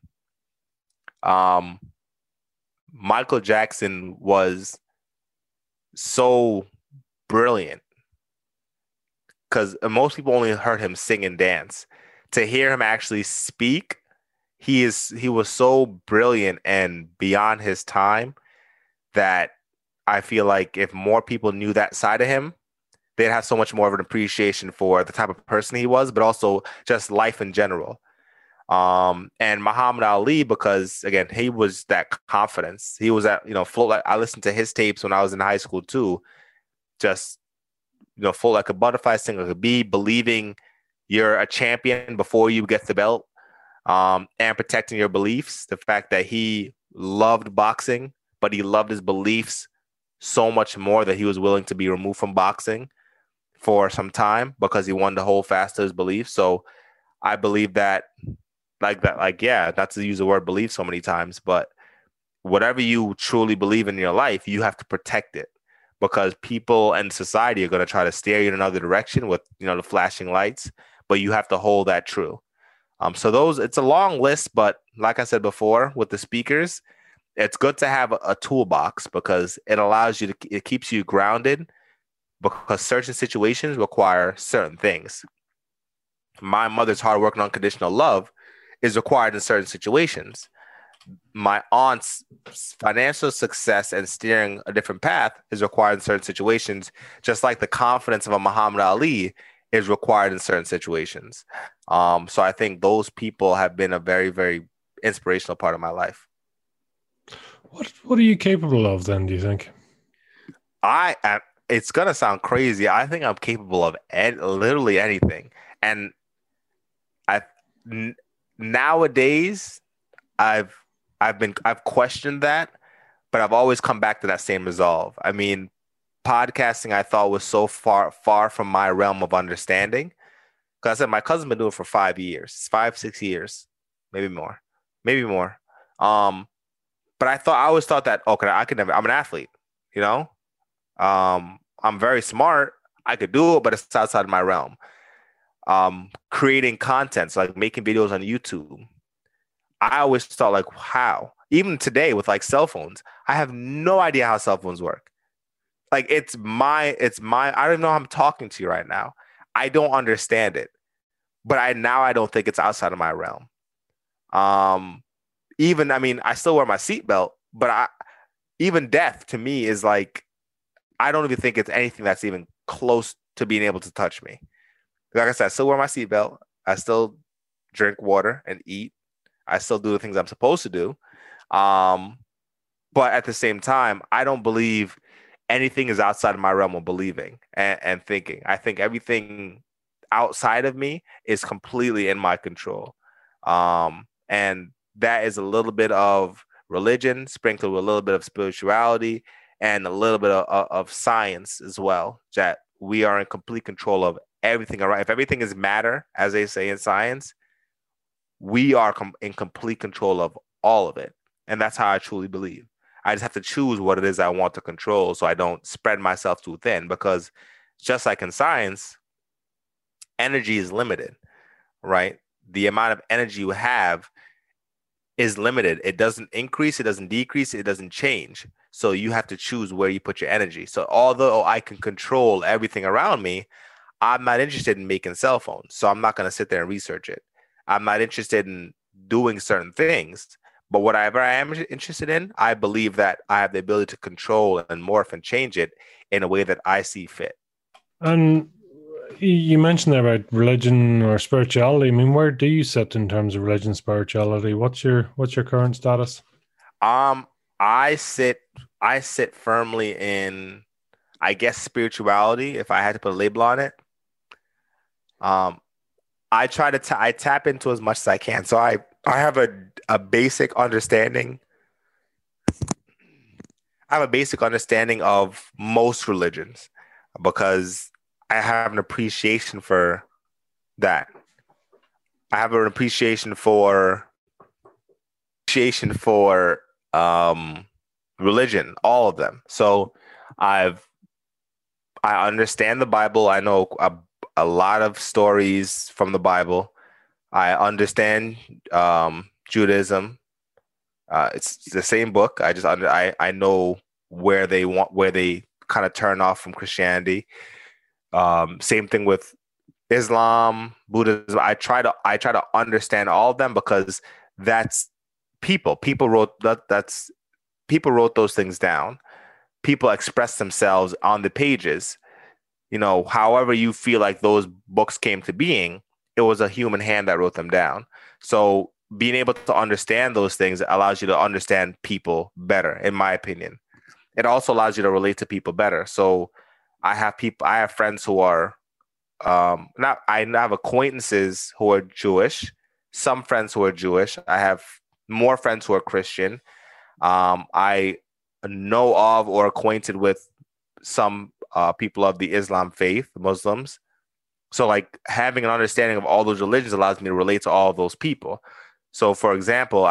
Michael Jackson was so brilliant because most people only heard him sing and dance. To hear him actually speak, he was so brilliant and beyond his time that I feel like if more people knew that side of him, they'd have so much more of an appreciation for the type of person he was, but also just life in general. And Muhammad Ali, because again, he was that confidence. He was that, float like I listened to his tapes when I was in high school too. Just, float like a butterfly, sing like a bee, believing you're a champion before you get the belt, and protecting your beliefs. The fact that he loved boxing, but he loved his beliefs so much more that he was willing to be removed from boxing for some time because he wanted to hold fast to his beliefs. So I believe that not to use the word belief so many times, but whatever you truly believe in your life, you have to protect it because people and society are going to try to steer you in another direction with, the flashing lights, but you have to hold that true. So it's a long list, but like I said before, with the speakers, it's good to have a toolbox because it keeps you grounded because certain situations require certain things. My mother's hard work and unconditional love is required in certain situations. My aunt's financial success and steering a different path is required in certain situations, just like the confidence of a Muhammad Ali is required in certain situations. So I think those people have been a very, very inspirational part of my life. What are you capable of then, do you think? It's going to sound crazy. I think I'm capable of literally anything. And nowadays I've questioned that, but I've always come back to that same resolve. I mean, podcasting I thought was so far from my realm of understanding. Because I said my cousin's been doing it for 5 years, 6 years, maybe more. But I always thought that okay, I could never. I'm an athlete, I'm very smart. I could do it, but it's outside of my realm. Creating content, so like making videos on YouTube. I always thought like, how? Even today with like cell phones, I have no idea how cell phones work. Like it's my, I don't know how I'm talking to you right now. I don't understand it, but I don't think it's outside of my realm. I still wear my seatbelt, but even death to me is like, I don't even think it's anything that's even close to being able to touch me. Like I said, I still wear my seatbelt. I still drink water and eat. I still do the things I'm supposed to do. But at the same time, I don't believe anything is outside of my realm of believing and thinking. I think everything outside of me is completely in my control. And that is a little bit of religion sprinkled with a little bit of spirituality and a little bit of science as well, that we are in complete control of everything around. If everything is matter, as they say in science, we are in complete control of all of it. And that's how I truly believe. I just have to choose what it is I want to control so I don't spread myself too thin, because just like in science, energy is limited, right? The amount of energy you have is limited. It doesn't increase, it doesn't decrease, it doesn't change. So you have to choose where you put your energy. So although I can control everything around me, I'm not interested in making cell phones. So I'm not going to sit there and research it. I'm not interested in doing certain things. But whatever I am interested in, I believe that I have the ability to control and morph and change it in a way that I see fit. And you mentioned there about religion or spirituality. I mean, where do you sit in terms of religion, spirituality? What's your current status? I sit firmly in, I guess, spirituality, if I had to put a label on it. Um, I try to I tap into as much as I can. So I have a basic understanding. I have a basic understanding of most religions because I have an appreciation for that. I have an appreciation for um religion, all of them. So I've I understand the Bible. I know a lot of stories from the Bible. I understand Judaism. It's the same book. I know where they kind of turn off from Christianity. Same thing with Islam, Buddhism. I try to understand all of them because that's people. People wrote those things down. People express themselves on the pages. However you feel like those books came to being, it was a human hand that wrote them down. So being able to understand those things allows you to understand people better, in my opinion. It also allows you to relate to people better. So I have friends who are not I have acquaintances who are Jewish, some friends who are Jewish. I have more friends who are Christian. I know of or acquainted with some people of the Islam faith, Muslims. So like having an understanding of all those religions allows me to relate to all of those people. So for example,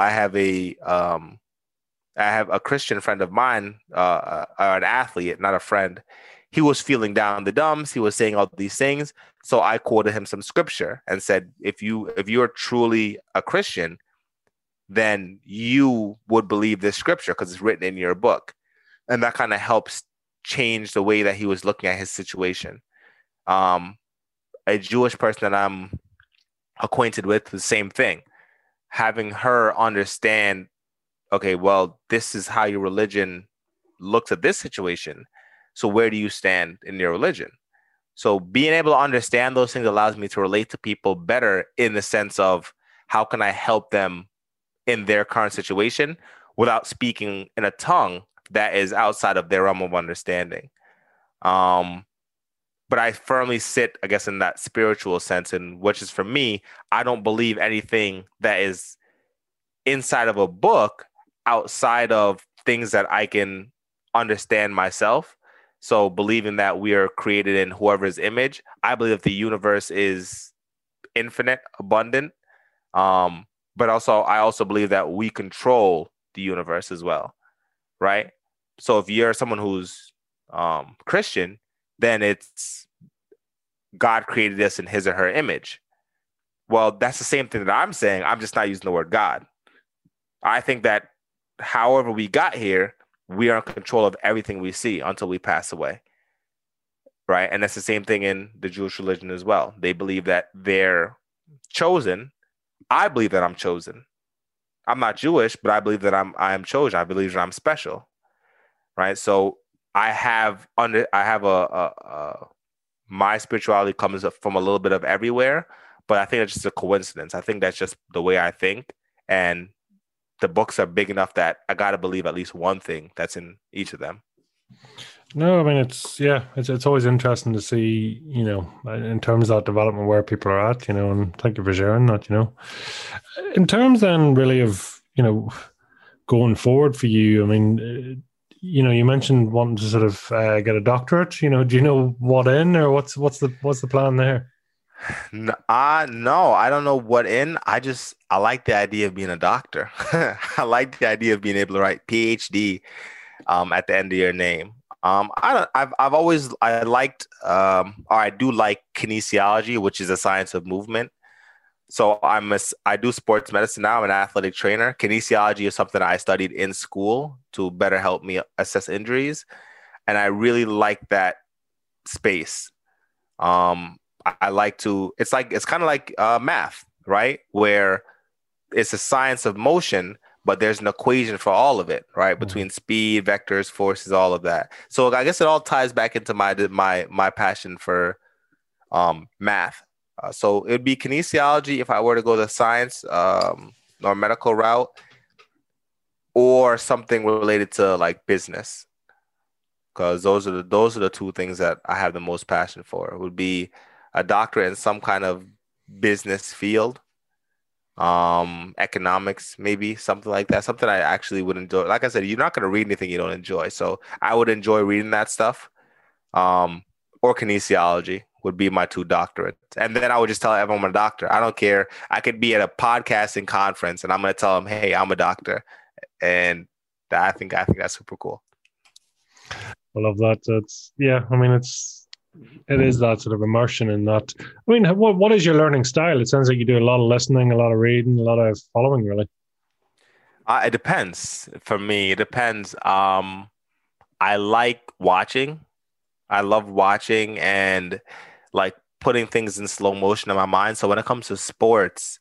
I have a Christian friend of mine, an athlete, not a friend. He was feeling down in the dumps. He was saying all these things. So I quoted him some scripture and said, if you're truly a Christian, then you would believe this scripture because it's written in your book. And that kind of helps change the way that he was looking at his situation. Um, a Jewish person that I'm acquainted with, the same thing. Having her understand, okay, well, this is how your religion looks at this situation. So where do you stand in your religion? So being able to understand those things allows me to relate to people better in the sense of how can I help them in their current situation without speaking in a tongue that is outside of their realm of understanding. Um, but I firmly sit, I guess, in that spiritual sense, and which is for me, I don't believe anything that is inside of a book outside of things that I can understand myself. So believing that we are created in whoever's image, I believe that the universe is infinite, abundant. But also, I also believe that we control the universe as well, right? So if you're someone who's Christian, then it's God created us in his or her image. Well, that's the same thing that I'm saying. I'm just not using the word God. I think that however we got here, we are in control of everything we see until we pass away. Right. And that's the same thing in the Jewish religion as well. They believe that they're chosen. I believe that I'm chosen. I'm not Jewish, but I believe that I am chosen. I believe that I'm special. Right. So I have my spirituality comes from a little bit of everywhere, but I think it's just a coincidence. I think that's just the way I think. And the books are big enough that I got to believe at least one thing that's in each of them. No, I mean, it's always interesting to see, in terms of that development where people are at, and thank you for sharing that, In terms then really of, going forward for you, I mean, you mentioned wanting to sort of get a doctorate, do you know what in, or what's the plan there? No, I don't know what in. I like the idea of being a doctor. I like the idea of being able to write PhD at the end of your name. I do like kinesiology, which is a science of movement. So I do sports medicine now. I'm an athletic trainer. Kinesiology is something I studied in school to better help me assess injuries, and I really like that space. I like to. It's kind of like math, right? Where it's a science of motion, but there's an equation for all of it, right? Between speed, vectors, forces, all of that. So I guess it all ties back into my passion for math. So it'd be kinesiology if I were to go the science or medical route, or something related to like business, because those are the two things that I have the most passion for. It would be a doctorate in some kind of business field, economics, maybe something like that. Something I actually would enjoy. Like I said, you're not going to read anything you don't enjoy. So I would enjoy reading that stuff. Um, or kinesiology would be my two doctorates. And then I would just tell everyone I'm a doctor. I don't care. I could be at a podcasting conference and I'm going to tell them, hey, I'm a doctor. And I think that's super cool. I love that. I mean, it is that sort of immersion in that. I mean, what is your learning style? It sounds like you do a lot of listening, a lot of reading, a lot of following, really. It depends. For me, it depends. I like watching. I love watching and like putting things in slow motion in my mind. So when it comes to sports,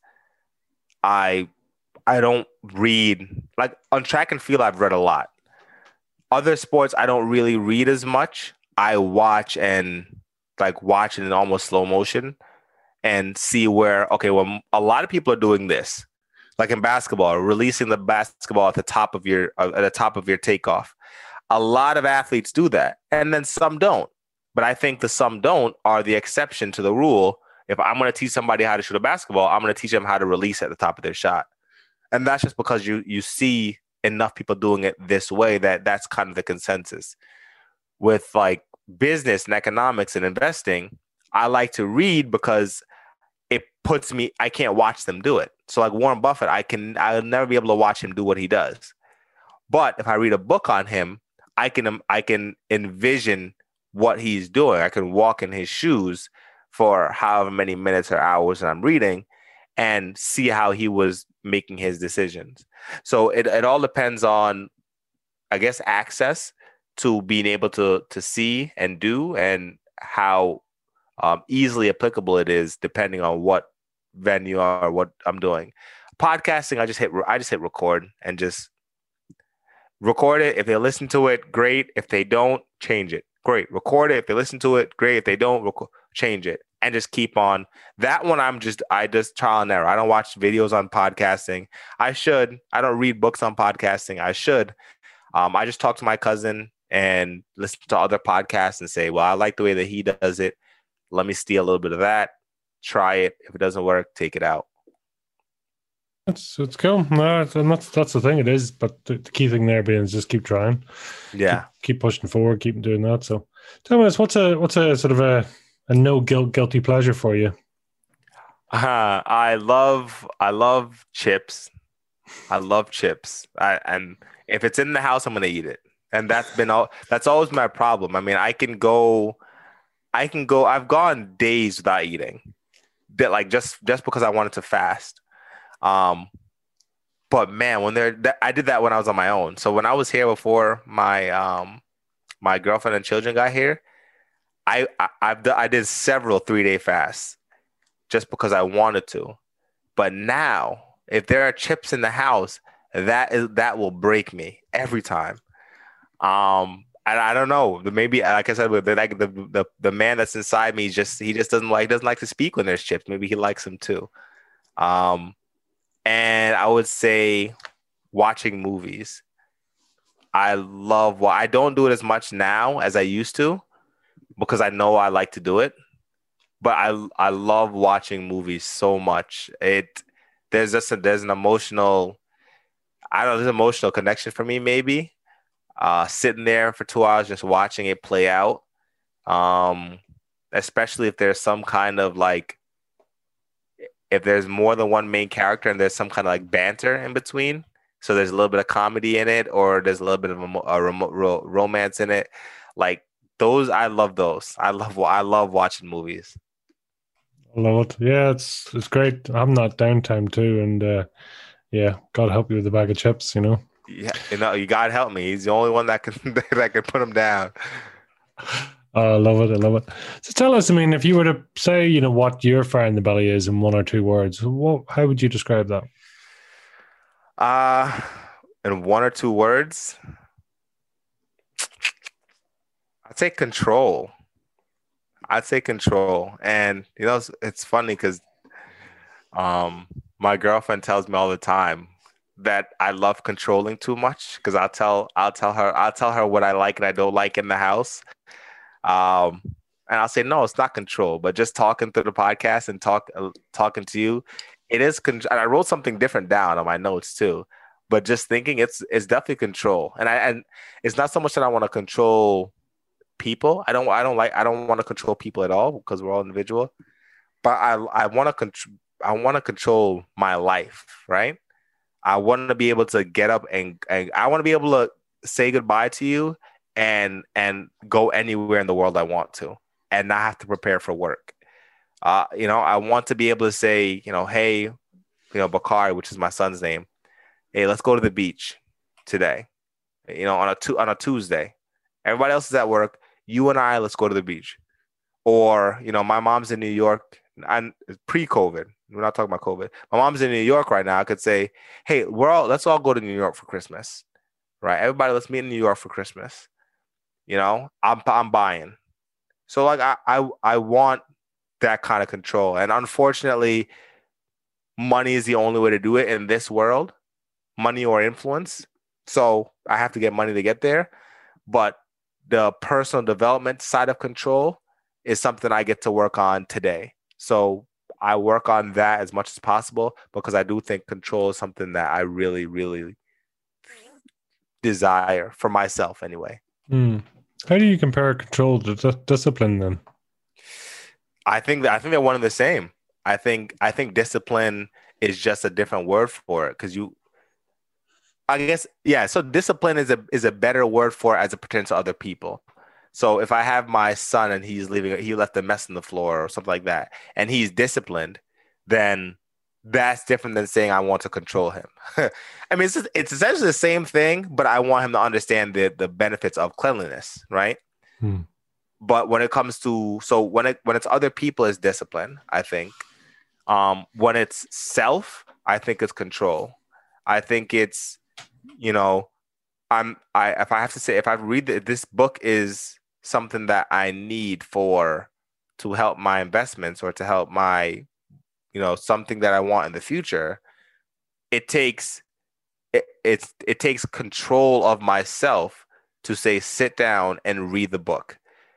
I don't read. Like on track and field, I've read a lot. Other sports, I don't really read as much. I watch and watch it in almost slow motion and see where, okay, well, a lot of people are doing this. Like in basketball, releasing the basketball at the top of your takeoff. A lot of athletes do that, and then some don't. But I think the some don't are the exception to the rule. If I'm going to teach somebody how to shoot a basketball, I'm going to teach them how to release at the top of their shot. And that's just because you see enough people doing it this way that's kind of the consensus. With like business and economics and investing, I like to read because it puts me, I can't watch them do it. So like Warren Buffett, I'll never be able to watch him do what he does. But if I read a book on him, I can envision what he's doing. I can walk in his shoes for however many minutes or hours that I'm reading and see how he was making his decisions. So it all depends on, I guess, access to being able to see and do, and how easily applicable it is depending on what venue or what I'm doing. Podcasting, I just hit record and just record it. If they listen to it, great. If they don't, change it. Great. Record it. If they listen to it, great. If they don't, change it. And just keep on. That one, I just trial and error. I don't watch videos on podcasting. I should. I don't read books on podcasting. I should. I just talk to my cousin and listen to other podcasts and say, well, I like the way that he does it. Let me steal a little bit of that. Try it. If it doesn't work, take it out. It's cool. No, and that's the thing. It is, but the key thing there being is just keep trying. Yeah, keep pushing forward, keep doing that. So, tell me, what's a sort of a no guilty pleasure for you? I love chips. I love chips. And if it's in the house, I'm gonna eat it. And that's always my problem. I mean, I've gone days without eating. That like just because I wanted to fast. But man, I did that when I was on my own. So when I was here before my my girlfriend and children got here, I did several 3-day fasts just because I wanted to. But now, if there are chips in the house, that will break me every time. And I don't know. Maybe, like I said, with the man that's inside me, he just doesn't like to speak when there's chips. Maybe he likes them too. And I would say watching movies. I don't do it as much now as I used to because I know I like to do it. But I love watching movies so much. There's an emotional, I don't know, there's an emotional connection for me maybe. Sitting there for 2 hours just watching it play out. Especially if there's some kind of like, if there's more than one main character and there's some kind of like banter in between, so there's a little bit of comedy in it, or there's a little bit of a romance in it, like those, I love those. I love watching movies. I love it. Yeah, it's great. I'm not downtime too, and yeah, God help you with a bag of chips, you know. Yeah, you God help me. He's the only one that can that can put them down. I love it. I love it. So tell us, I mean, if you were to say, you know, what your fire in the belly is in 1 or 2 words, how would you describe that? In 1 or 2 words, I'd say control. And, you know, it's funny because my girlfriend tells me all the time that I love controlling too much because I'll tell her what I like and I don't like in the house. And And I'll say, no, it's not control, but just talking through the podcast and talking to you, it is. And I wrote something different down on my notes too, but just thinking it's definitely control. And it's not so much that I want to control people. I don't want to control people at all because we're all individual. But I want to control. I want to control my life, right? I want to be able to get up and I want to be able to say goodbye to you and go anywhere in the world I want to and not have to prepare for work. I want to be able to say, hey, Bakari, which is my son's name, hey, let's go to the beach today. On a Tuesday. Everybody else is at work. You and I, let's go to the beach. Or, my mom's in New York and pre-COVID. We're not talking about COVID. My mom's in New York right now. I could say, hey, let's all go to New York for Christmas. Right? Everybody, let's meet in New York for Christmas. I'm buying. So like I want that kind of control. And unfortunately, money is the only way to do it in this world, money or influence. So I have to get money to get there. But the personal development side of control is something I get to work on today. So I work on that as much as possible because I do think control is something that I really, really desire for myself anyway. How do you compare control to discipline then? I think they're one and the same. I think discipline is just a different word for it because I guess, yeah. So discipline is a better word for it as it pertains to other people. So if I have my son and he left a mess on the floor or something like that, and he's disciplined, then that's different than saying I want to control him. I mean, it's essentially the same thing, but I want him to understand the benefits of cleanliness, right? But when it comes to when it's other people, it's discipline, I think. When it's self, I think it's control. I think it's, if I have to say, if I read this book is something that I need to help my investments or to help my, something that I want in the future, it takes control of myself to say, sit down and read the book.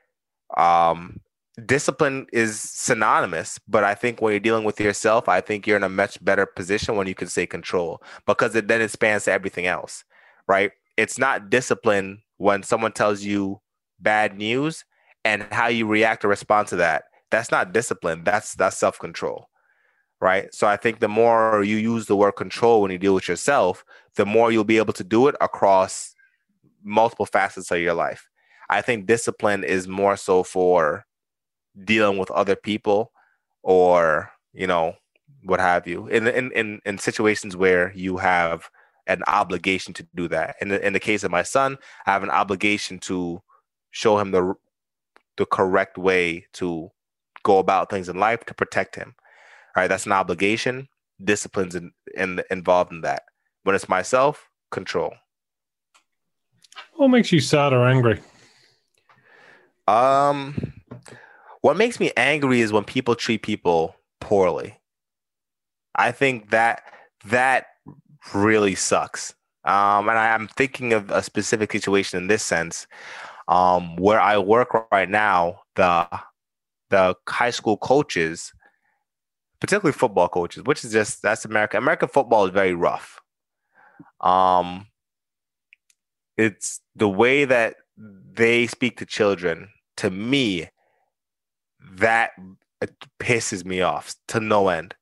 Discipline is synonymous, but I think when you're dealing with yourself, I think you're in a much better position when you can say control because then it spans to everything else, right? It's not discipline when someone tells you bad news and how you react or respond to that. That's not discipline. That's self-control, right? So I think the more you use the word control when you deal with yourself, the more you'll be able to do it across multiple facets of your life. I think discipline is more so for dealing with other people or, what have you in situations where you have an obligation to do that. In the case of my son, I have an obligation to show him the correct way to go about things in life to protect him. All right. That's an obligation. Discipline's involved in that. When it's myself, control. What makes you sad or angry? What makes me angry is when people treat people poorly. I think that really sucks. And I'm thinking of a specific situation in this sense, where I work right now. The high school coaches, particularly football coaches, which is that's America. American football is very rough. It's the way that they speak to children. To me, that pisses me off to no end.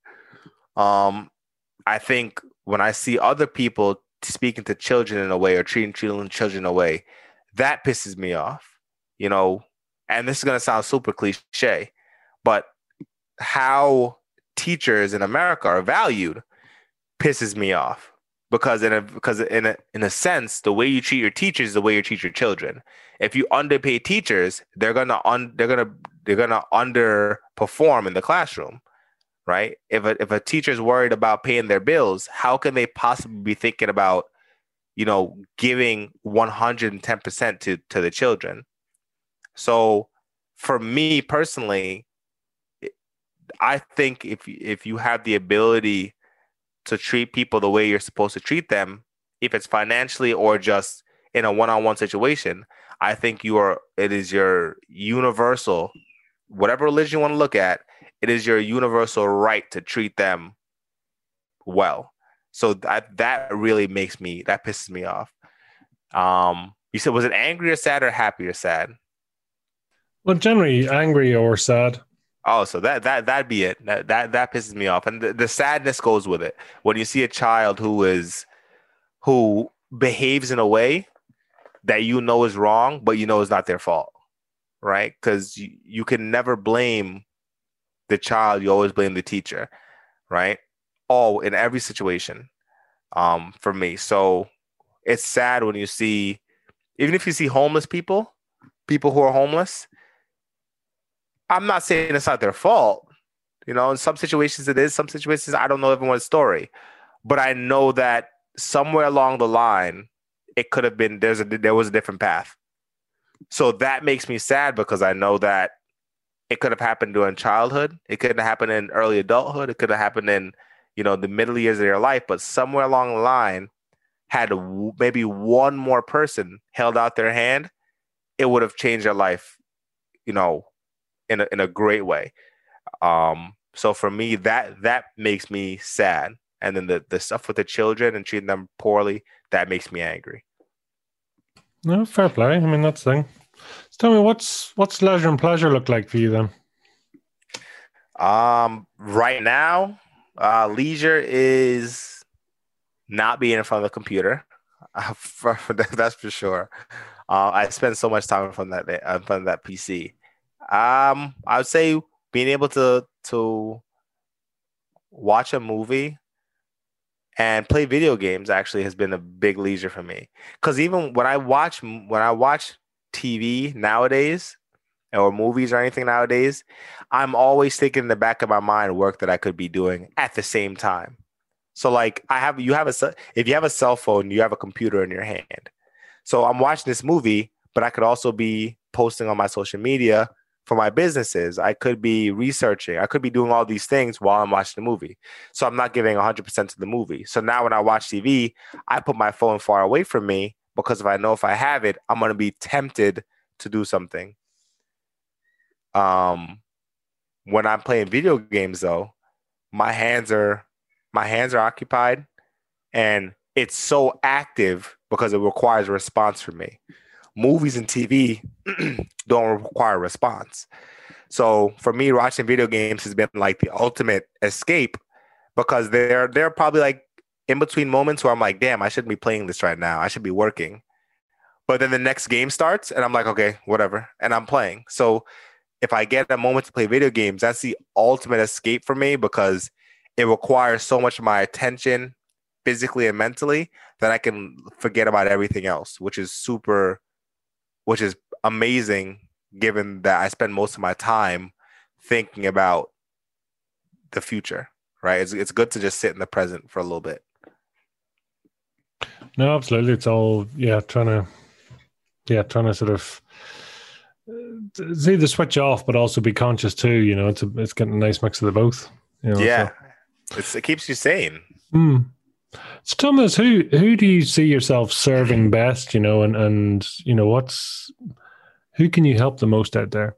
I think when I see other people speaking to children in a way or treating children in a way, that pisses me off, and this is going to sound super cliche, but how teachers in America are valued pisses me off because in a sense, the way you treat your teachers is the way you treat your children. If you underpay teachers, they're gonna underperform in the classroom, right? If a teacher's worried about paying their bills, how can they possibly be thinking about, giving 110% to the children? So for me personally, I think if you have the ability to treat people the way you're supposed to treat them, if it's financially or just in a one-on-one situation, I think it is your universal whatever religion you want to look at, it is your universal right to treat them well. So that really that pisses me off. You said, was it angry or sad or happy or sad? Well, generally angry or sad. Oh, so that'd be it. That pisses me off, and the sadness goes with it. When you see a child who behaves in a way that you know is wrong, but you know is not their fault, right? Because you can never blame the child. You always blame the teacher, right? All in every situation. For me, so it's sad when you see, even if you see homeless people who are homeless. I'm not saying it's not their fault. You know, in some situations it is. Some situations I don't know everyone's story, but I know that somewhere along the line, it could have been there was a different path. So that makes me sad because I know that it could have happened during childhood. It could have happened in early adulthood. It could have happened in, the middle years of their life. But somewhere along the line, had maybe one more person held out their hand, it would have changed their life, in a great way. So for me, that makes me sad. And then the stuff with the children and treating them poorly, that makes me angry. No, fair play. I mean, that's the thing. So tell me, what's leisure and pleasure look like for you then? Right now, leisure is not being in front of the computer. That's for sure. I spend so much time in front of that PC. I would say being able to watch a movie and play video games actually has been a big leisure for me. Because even when I watch TV nowadays or movies or anything nowadays, I'm always thinking in the back of my mind work that I could be doing at the same time. So like if you have a cell phone, you have a computer in your hand. So I'm watching this movie, but I could also be posting on my social media for my businesses. I could be researching. I could be doing all these things while I'm watching the movie. So I'm not giving 100% to the movie. So now when I watch TV, I put my phone far away from me because if I have it, I'm going to be tempted to do something. When I'm playing video games though, my hands are occupied and it's so active because it requires a response from me. Movies and TV don't require a response. So for me, watching video games has been like the ultimate escape because they're probably like in between moments where I'm like, damn, I shouldn't be playing this right now. I should be working. But then the next game starts and I'm like, okay, whatever. And I'm playing. So if I get a moment to play video games, that's the ultimate escape for me because it requires so much of my attention physically and mentally that I can forget about everything else, which is amazing given that I spend most of my time thinking about the future, right? It's good to just sit in the present for a little bit. No, absolutely. It's all, trying to sort of it's either switch off, but also be conscious too. It's getting a nice mix of the both. It keeps you sane. So tell me this, who do you see yourself serving best, and who can you help the most out there?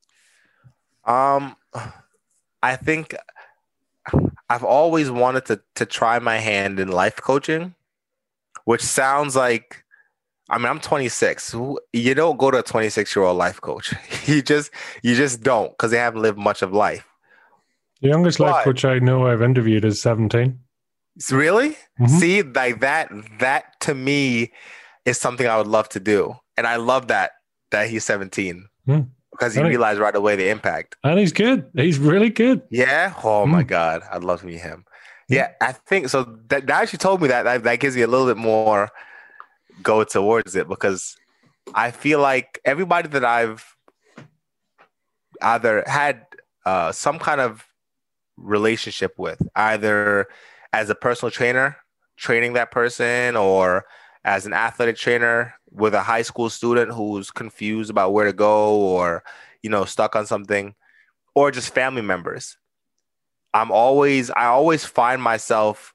I think I've always wanted to try my hand in life coaching, which sounds like, I'm 26. You don't go to a 26-year-old life coach. You just don't because they haven't lived much of life. The youngest life coach I know I've interviewed is 17. Really? Mm-hmm. See, like that to me is something I would love to do. And I love that he's 17 because he realized right away the impact. And he's good. He's really good. Yeah. Oh my God. I'd love to meet him. Yeah. I think so. That actually told me that gives me a little bit more go towards it because I feel like everybody that I've either had some kind of relationship with, either as a personal trainer, training that person, or as an athletic trainer with a high school student who's confused about where to go or, stuck on something, or just family members. I always find myself,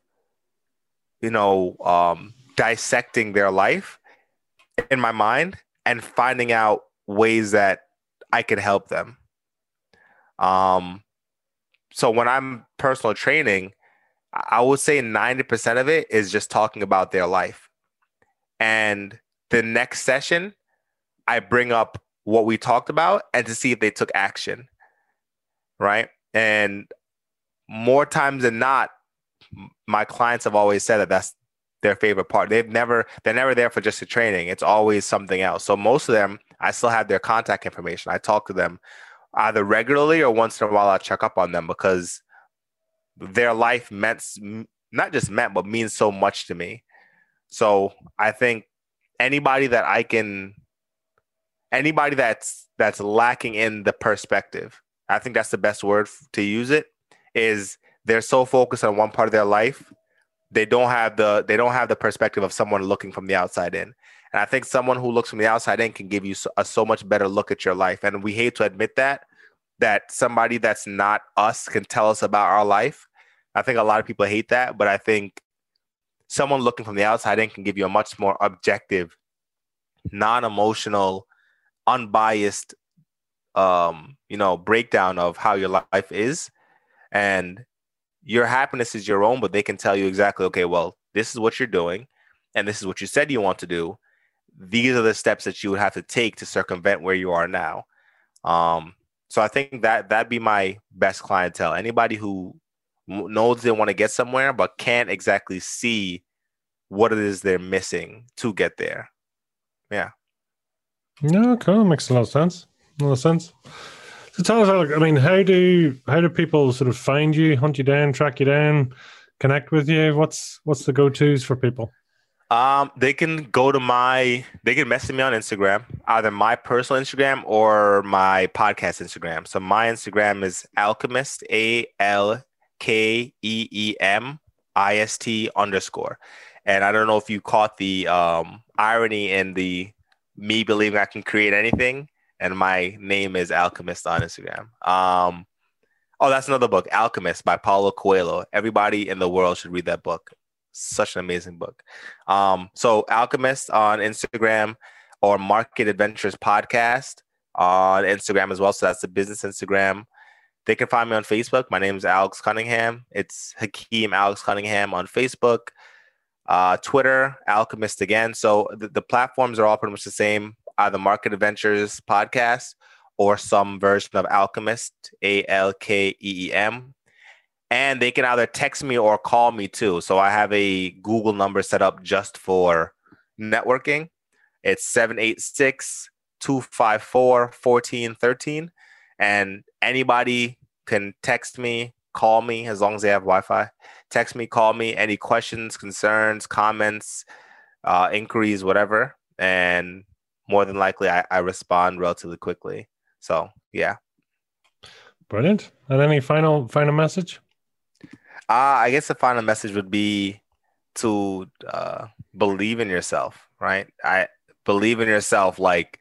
dissecting their life in my mind and finding out ways that I can help them. So when I'm personal training, I would say 90% of it is just talking about their life. And the next session, I bring up what we talked about and to see if they took action, right? And more times than not, my clients have always said that that's their favorite part. They're never there for just the training. It's always something else. So most of them, I still have their contact information. I talk to them either regularly or once in a while. I check up on them because their life not just meant, but means so much to me. So I think anybody that's lacking in the perspective, I think that's the best word to use it, is they're so focused on one part of their life, they don't have the perspective of someone looking from the outside in. And I think someone who looks from the outside in can give you a so much better look at your life. And we hate to admit that somebody that's not us can tell us about our life. I think a lot of people hate that, but I think someone looking from the outside in can give you a much more objective, non-emotional, unbiased, breakdown of how your life is. And your happiness is your own, but they can tell you exactly, okay, well, this is what you're doing, and this is what you said you want to do. These are the steps that you would have to take to circumvent where you are now. So I think that'd be my best clientele. Anybody who knows they want to get somewhere, but can't exactly see what it is they're missing to get there. Yeah. No, cool. Makes a lot of sense. So tell us, Alec, I mean, how do people sort of find you, hunt you down, track you down, connect with you? What's the go-tos for people? They can message me on Instagram, either my personal Instagram or my podcast Instagram. So my Instagram is Alchemist, ALKEEMIST_. And I don't know if you caught the irony in the me believing I can create anything. And my name is Alchemist on Instagram. That's another book, Alchemist by Paulo Coelho. Everybody in the world should read that book. Such an amazing book. So Alchemist on Instagram, or Market Adventures Podcast on Instagram as well. So that's the business Instagram. They can find me on Facebook. My name is Alex Cunningham. It's Hakeem Alex Cunningham on Facebook. Twitter, Alchemist again. So the platforms are all pretty much the same. Either Market Adventures Podcast or some version of Alchemist, ALKEEM. And they can either text me or call me too. So I have a Google number set up just for networking. It's 786-254-1413. And anybody can text me, call me, as long as they have Wi-Fi. Text me, call me, any questions, concerns, comments, inquiries, whatever. And more than likely, I respond relatively quickly. So, yeah. Brilliant. And any final message? I guess the final message would be to believe in yourself, right? I believe in yourself like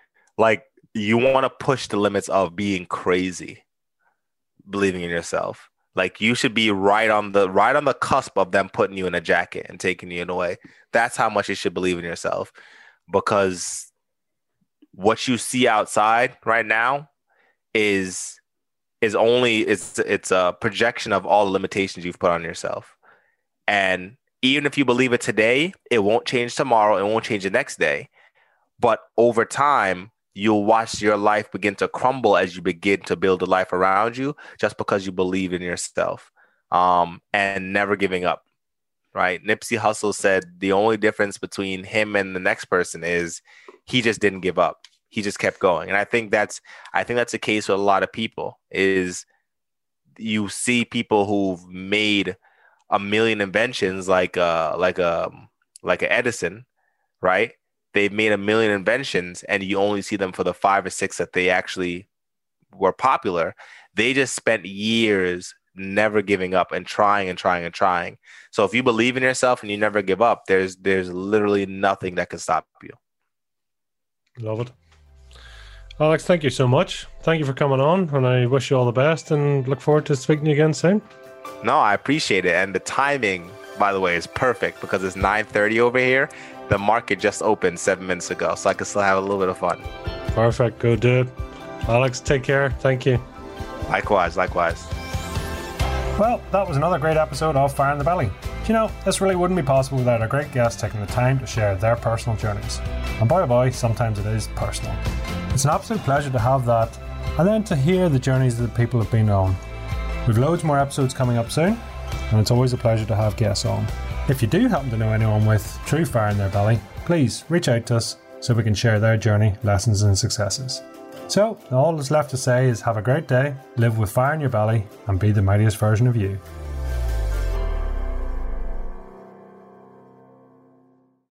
you want to push the limits of being crazy. Believing in yourself. Like you should be right on the cusp of them putting you in a jacket and taking you away. That's how much you should believe in yourself, because what you see outside right now is only it's a projection of all the limitations you've put on yourself. And even if you believe it today, it won't change tomorrow. It won't change the next day. But over time, you'll watch your life begin to crumble as you begin to build a life around you, just because you believe in yourself, and never giving up, right? Nipsey Hussle said the only difference between him and the next person is he just didn't give up. He just kept going. And I think that's the case with a lot of people. Is you see people who've made a million inventions, like a Edison, right? They've made a million inventions, and you only see them for the 5 or 6 that they actually were popular. They just spent years never giving up and trying and trying and trying. So if you believe in yourself and you never give up, there's literally nothing that can stop you. Love it. Alex, thank you so much. Thank you for coming on, and I wish you all the best and look forward to speaking to you again soon. No, I appreciate it. And the timing, by the way, is perfect because it's 9:30 over here. The market just opened 7 minutes ago, so I can still have a little bit of fun. Perfect. Go do it. Alex, take care. Thank you. Bye. Likewise. Well, that was another great episode of Fire in the Belly. Do you know, this really wouldn't be possible without our great guests taking the time to share their personal journeys. And boy oh boy, sometimes it is personal. It's an absolute pleasure to have that, and then to hear the journeys that people have been on. We've loads more episodes coming up soon, and it's always a pleasure to have guests on. If you do happen to know anyone with true fire in their belly, please reach out to us so we can share their journey, lessons and successes. So, all that's left to say is have a great day, live with fire in your belly, and be the mightiest version of you.